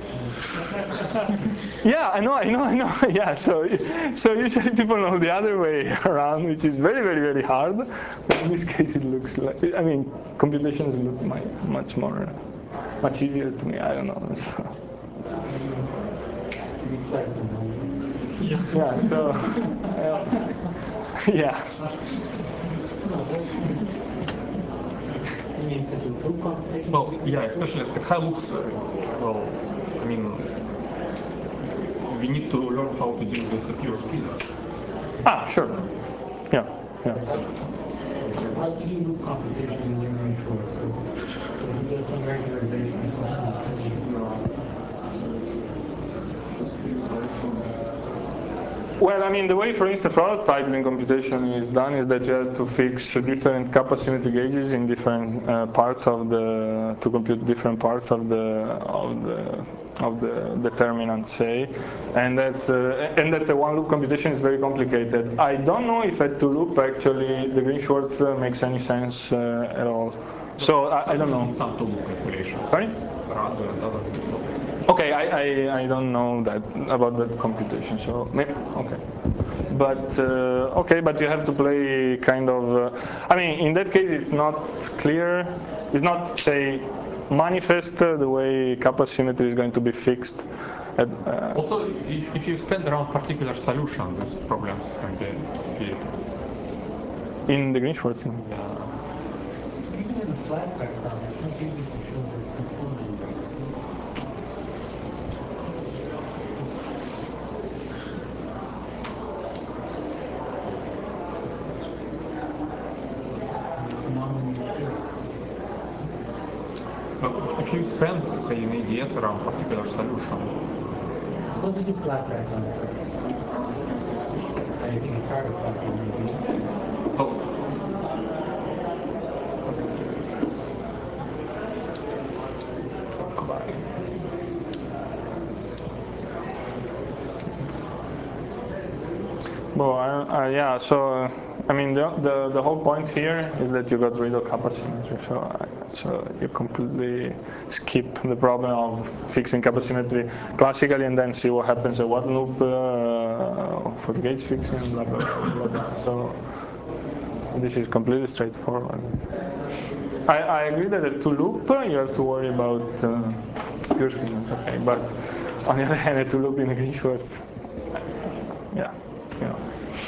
Yeah, I know, I know, I know. Yeah, so so usually people know the other way around, which is very, very, very hard. But in this case, it looks like. I mean, computations look my, much more, much easier to me. I don't know. So. Yeah. So. Uh, yeah. Well, yeah, especially at high loops. Uh, well, I mean, we need to learn how to deal with the pure scalars. Ah, sure. Yeah. Yeah. How do you do computation in linear short? So if you do some regularization, it's not because you Well, I mean, the way, for instance, product cycling computation is done is that you have to fix different kappa symmetry gauges in different uh, parts of the to compute different parts of the of the of the determinant, say, and that's uh, and that's a one-loop computation is very complicated. I don't know if at two-loop actually the Green-Schwarz uh, makes any sense uh, at all. So I, I don't know. Some two-loop calculations. Sorry? Random and other. Okay, I, I, I don't know that about that computation, so maybe, okay. But, uh, okay, but you have to play kind of, uh, I mean, in that case it's not clear, it's not, say, manifest uh, the way kappa symmetry is going to be fixed. At, uh, Also, if, if you expand around particular solutions, these problems can be created. in the Green-Schwarz. even in a flat background, it's not easy to show this conformal. It's non-linear. But if you expand, say, an A D S around particular solution, Suppose you do flat background. I think it's hard to flat background. oh, Well, I, I, yeah, so, uh, I mean, the, the, the whole point here is that you got rid of kappa symmetry, so, I- so you completely skip the problem of fixing kappa symmetry classically and then see what happens at what loop uh, for the gauge fixing, blah, blah, blah, blah, blah. So this is completely straightforward. I, I agree that at two loop uh, you have to worry about uh, pure spinors, okay. But on the other hand, a two loop in a Green-Schwarz, yeah, you know.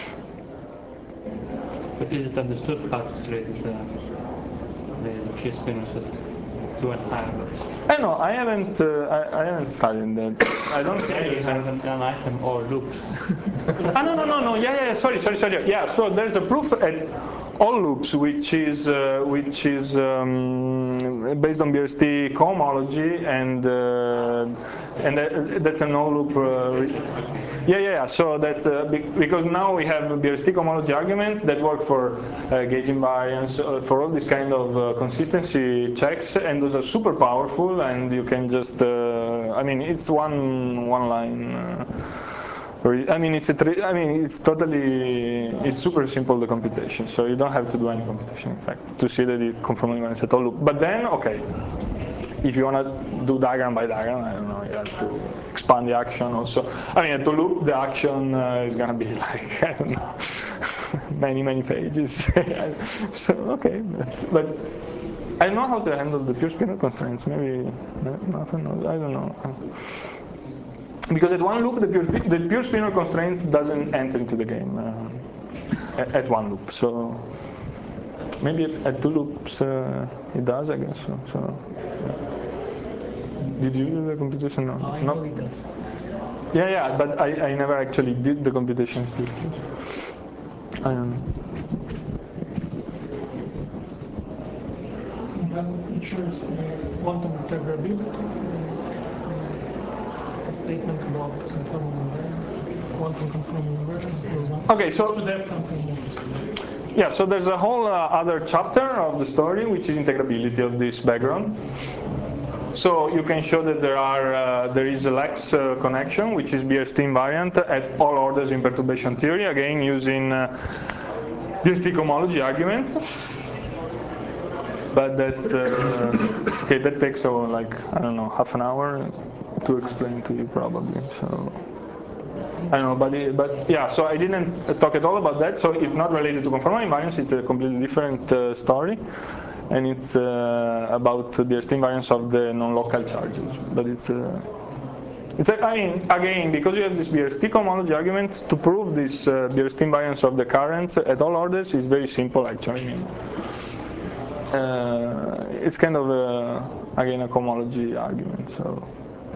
But is it understood how to create the, the pure spinors with two and higher loops? I know, I haven't, uh, I, I haven't studied that. I don't Yeah, you have an, an item or loops. ah, no, no, no, no, yeah, yeah, sorry, sorry, sorry. Yeah, so there's a proof at all loops, which is uh, which is um, based on B R S T cohomology, and uh, and that, that's an all loop. Uh, yeah, yeah, yeah. So that's uh, because now we have B R S T cohomology arguments that work for uh, gauge invariance, uh, for all these kind of uh, consistency checks, and those are super powerful, and you can just, uh, I mean, it's one one line. Uh, I mean, it's a. I mean, it's totally. It's super simple, the computation. So you don't have to do any computation, in fact, to see that it conformally runs at all loop. But then, okay, if you want to do diagram by diagram, I don't know, you have to expand the action also. I mean, at all loop, the action uh, is gonna be like, I don't know, many many pages. So okay, but, but I don't know how to handle the pure spinor constraints. Maybe nothing. I don't know. Because at one loop, the pure, the pure spinor constraints doesn't enter into the game uh, at, at one loop. So maybe at, at two loops uh, it does, I guess. So, so yeah. Did you do the computation? No. I no? know it does. Yeah, yeah, but I, I never actually did the computation. I don't know. Then it shows uh, quantum integrability. A statement about conformal invariance, quantum conformal invariance. Okay, so that's something more. Yeah, so there's a whole uh, other chapter of the story, which is integrability of this background. So you can show that there are uh, there is a Lex uh, connection, which is B R S T invariant at all orders in perturbation theory, again using uh, B R S T cohomology arguments. But that's uh, okay. That takes uh, like I don't know half an hour to explain to you probably. So I don't know, but it, but yeah. So I didn't talk at all about that. So it's not related to conformal invariance. It's a completely different uh, story, and it's uh, about the B R S T invariance of the non-local charges. But it's uh, it's a, I mean again because you have this B R S T cohomology argument to prove this uh, B R S T invariance of the currents at all orders is very simple actually. I mean, uh, it's kind of a, again a cohomology argument. So.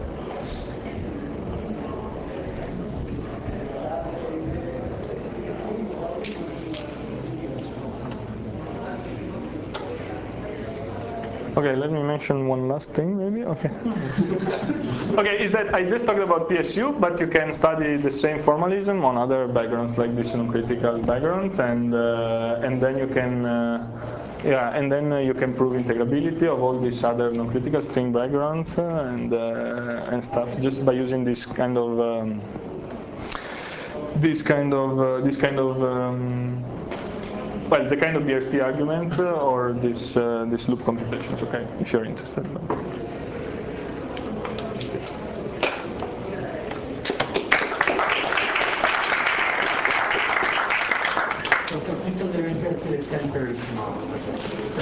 Okay, let me mention one last thing, maybe. Okay. Okay, is that I just talked about P S U, but you can study the same formalism on other backgrounds like this non-critical backgrounds, and uh, and then you can, uh, yeah, and then uh, you can prove integrability of all these other non-critical string backgrounds uh, and uh, and stuff just by using this kind of um, this kind of uh, this kind of. Um, Well, the kind of B R S T arguments uh, or this uh, this loop computations, okay, if you're interested.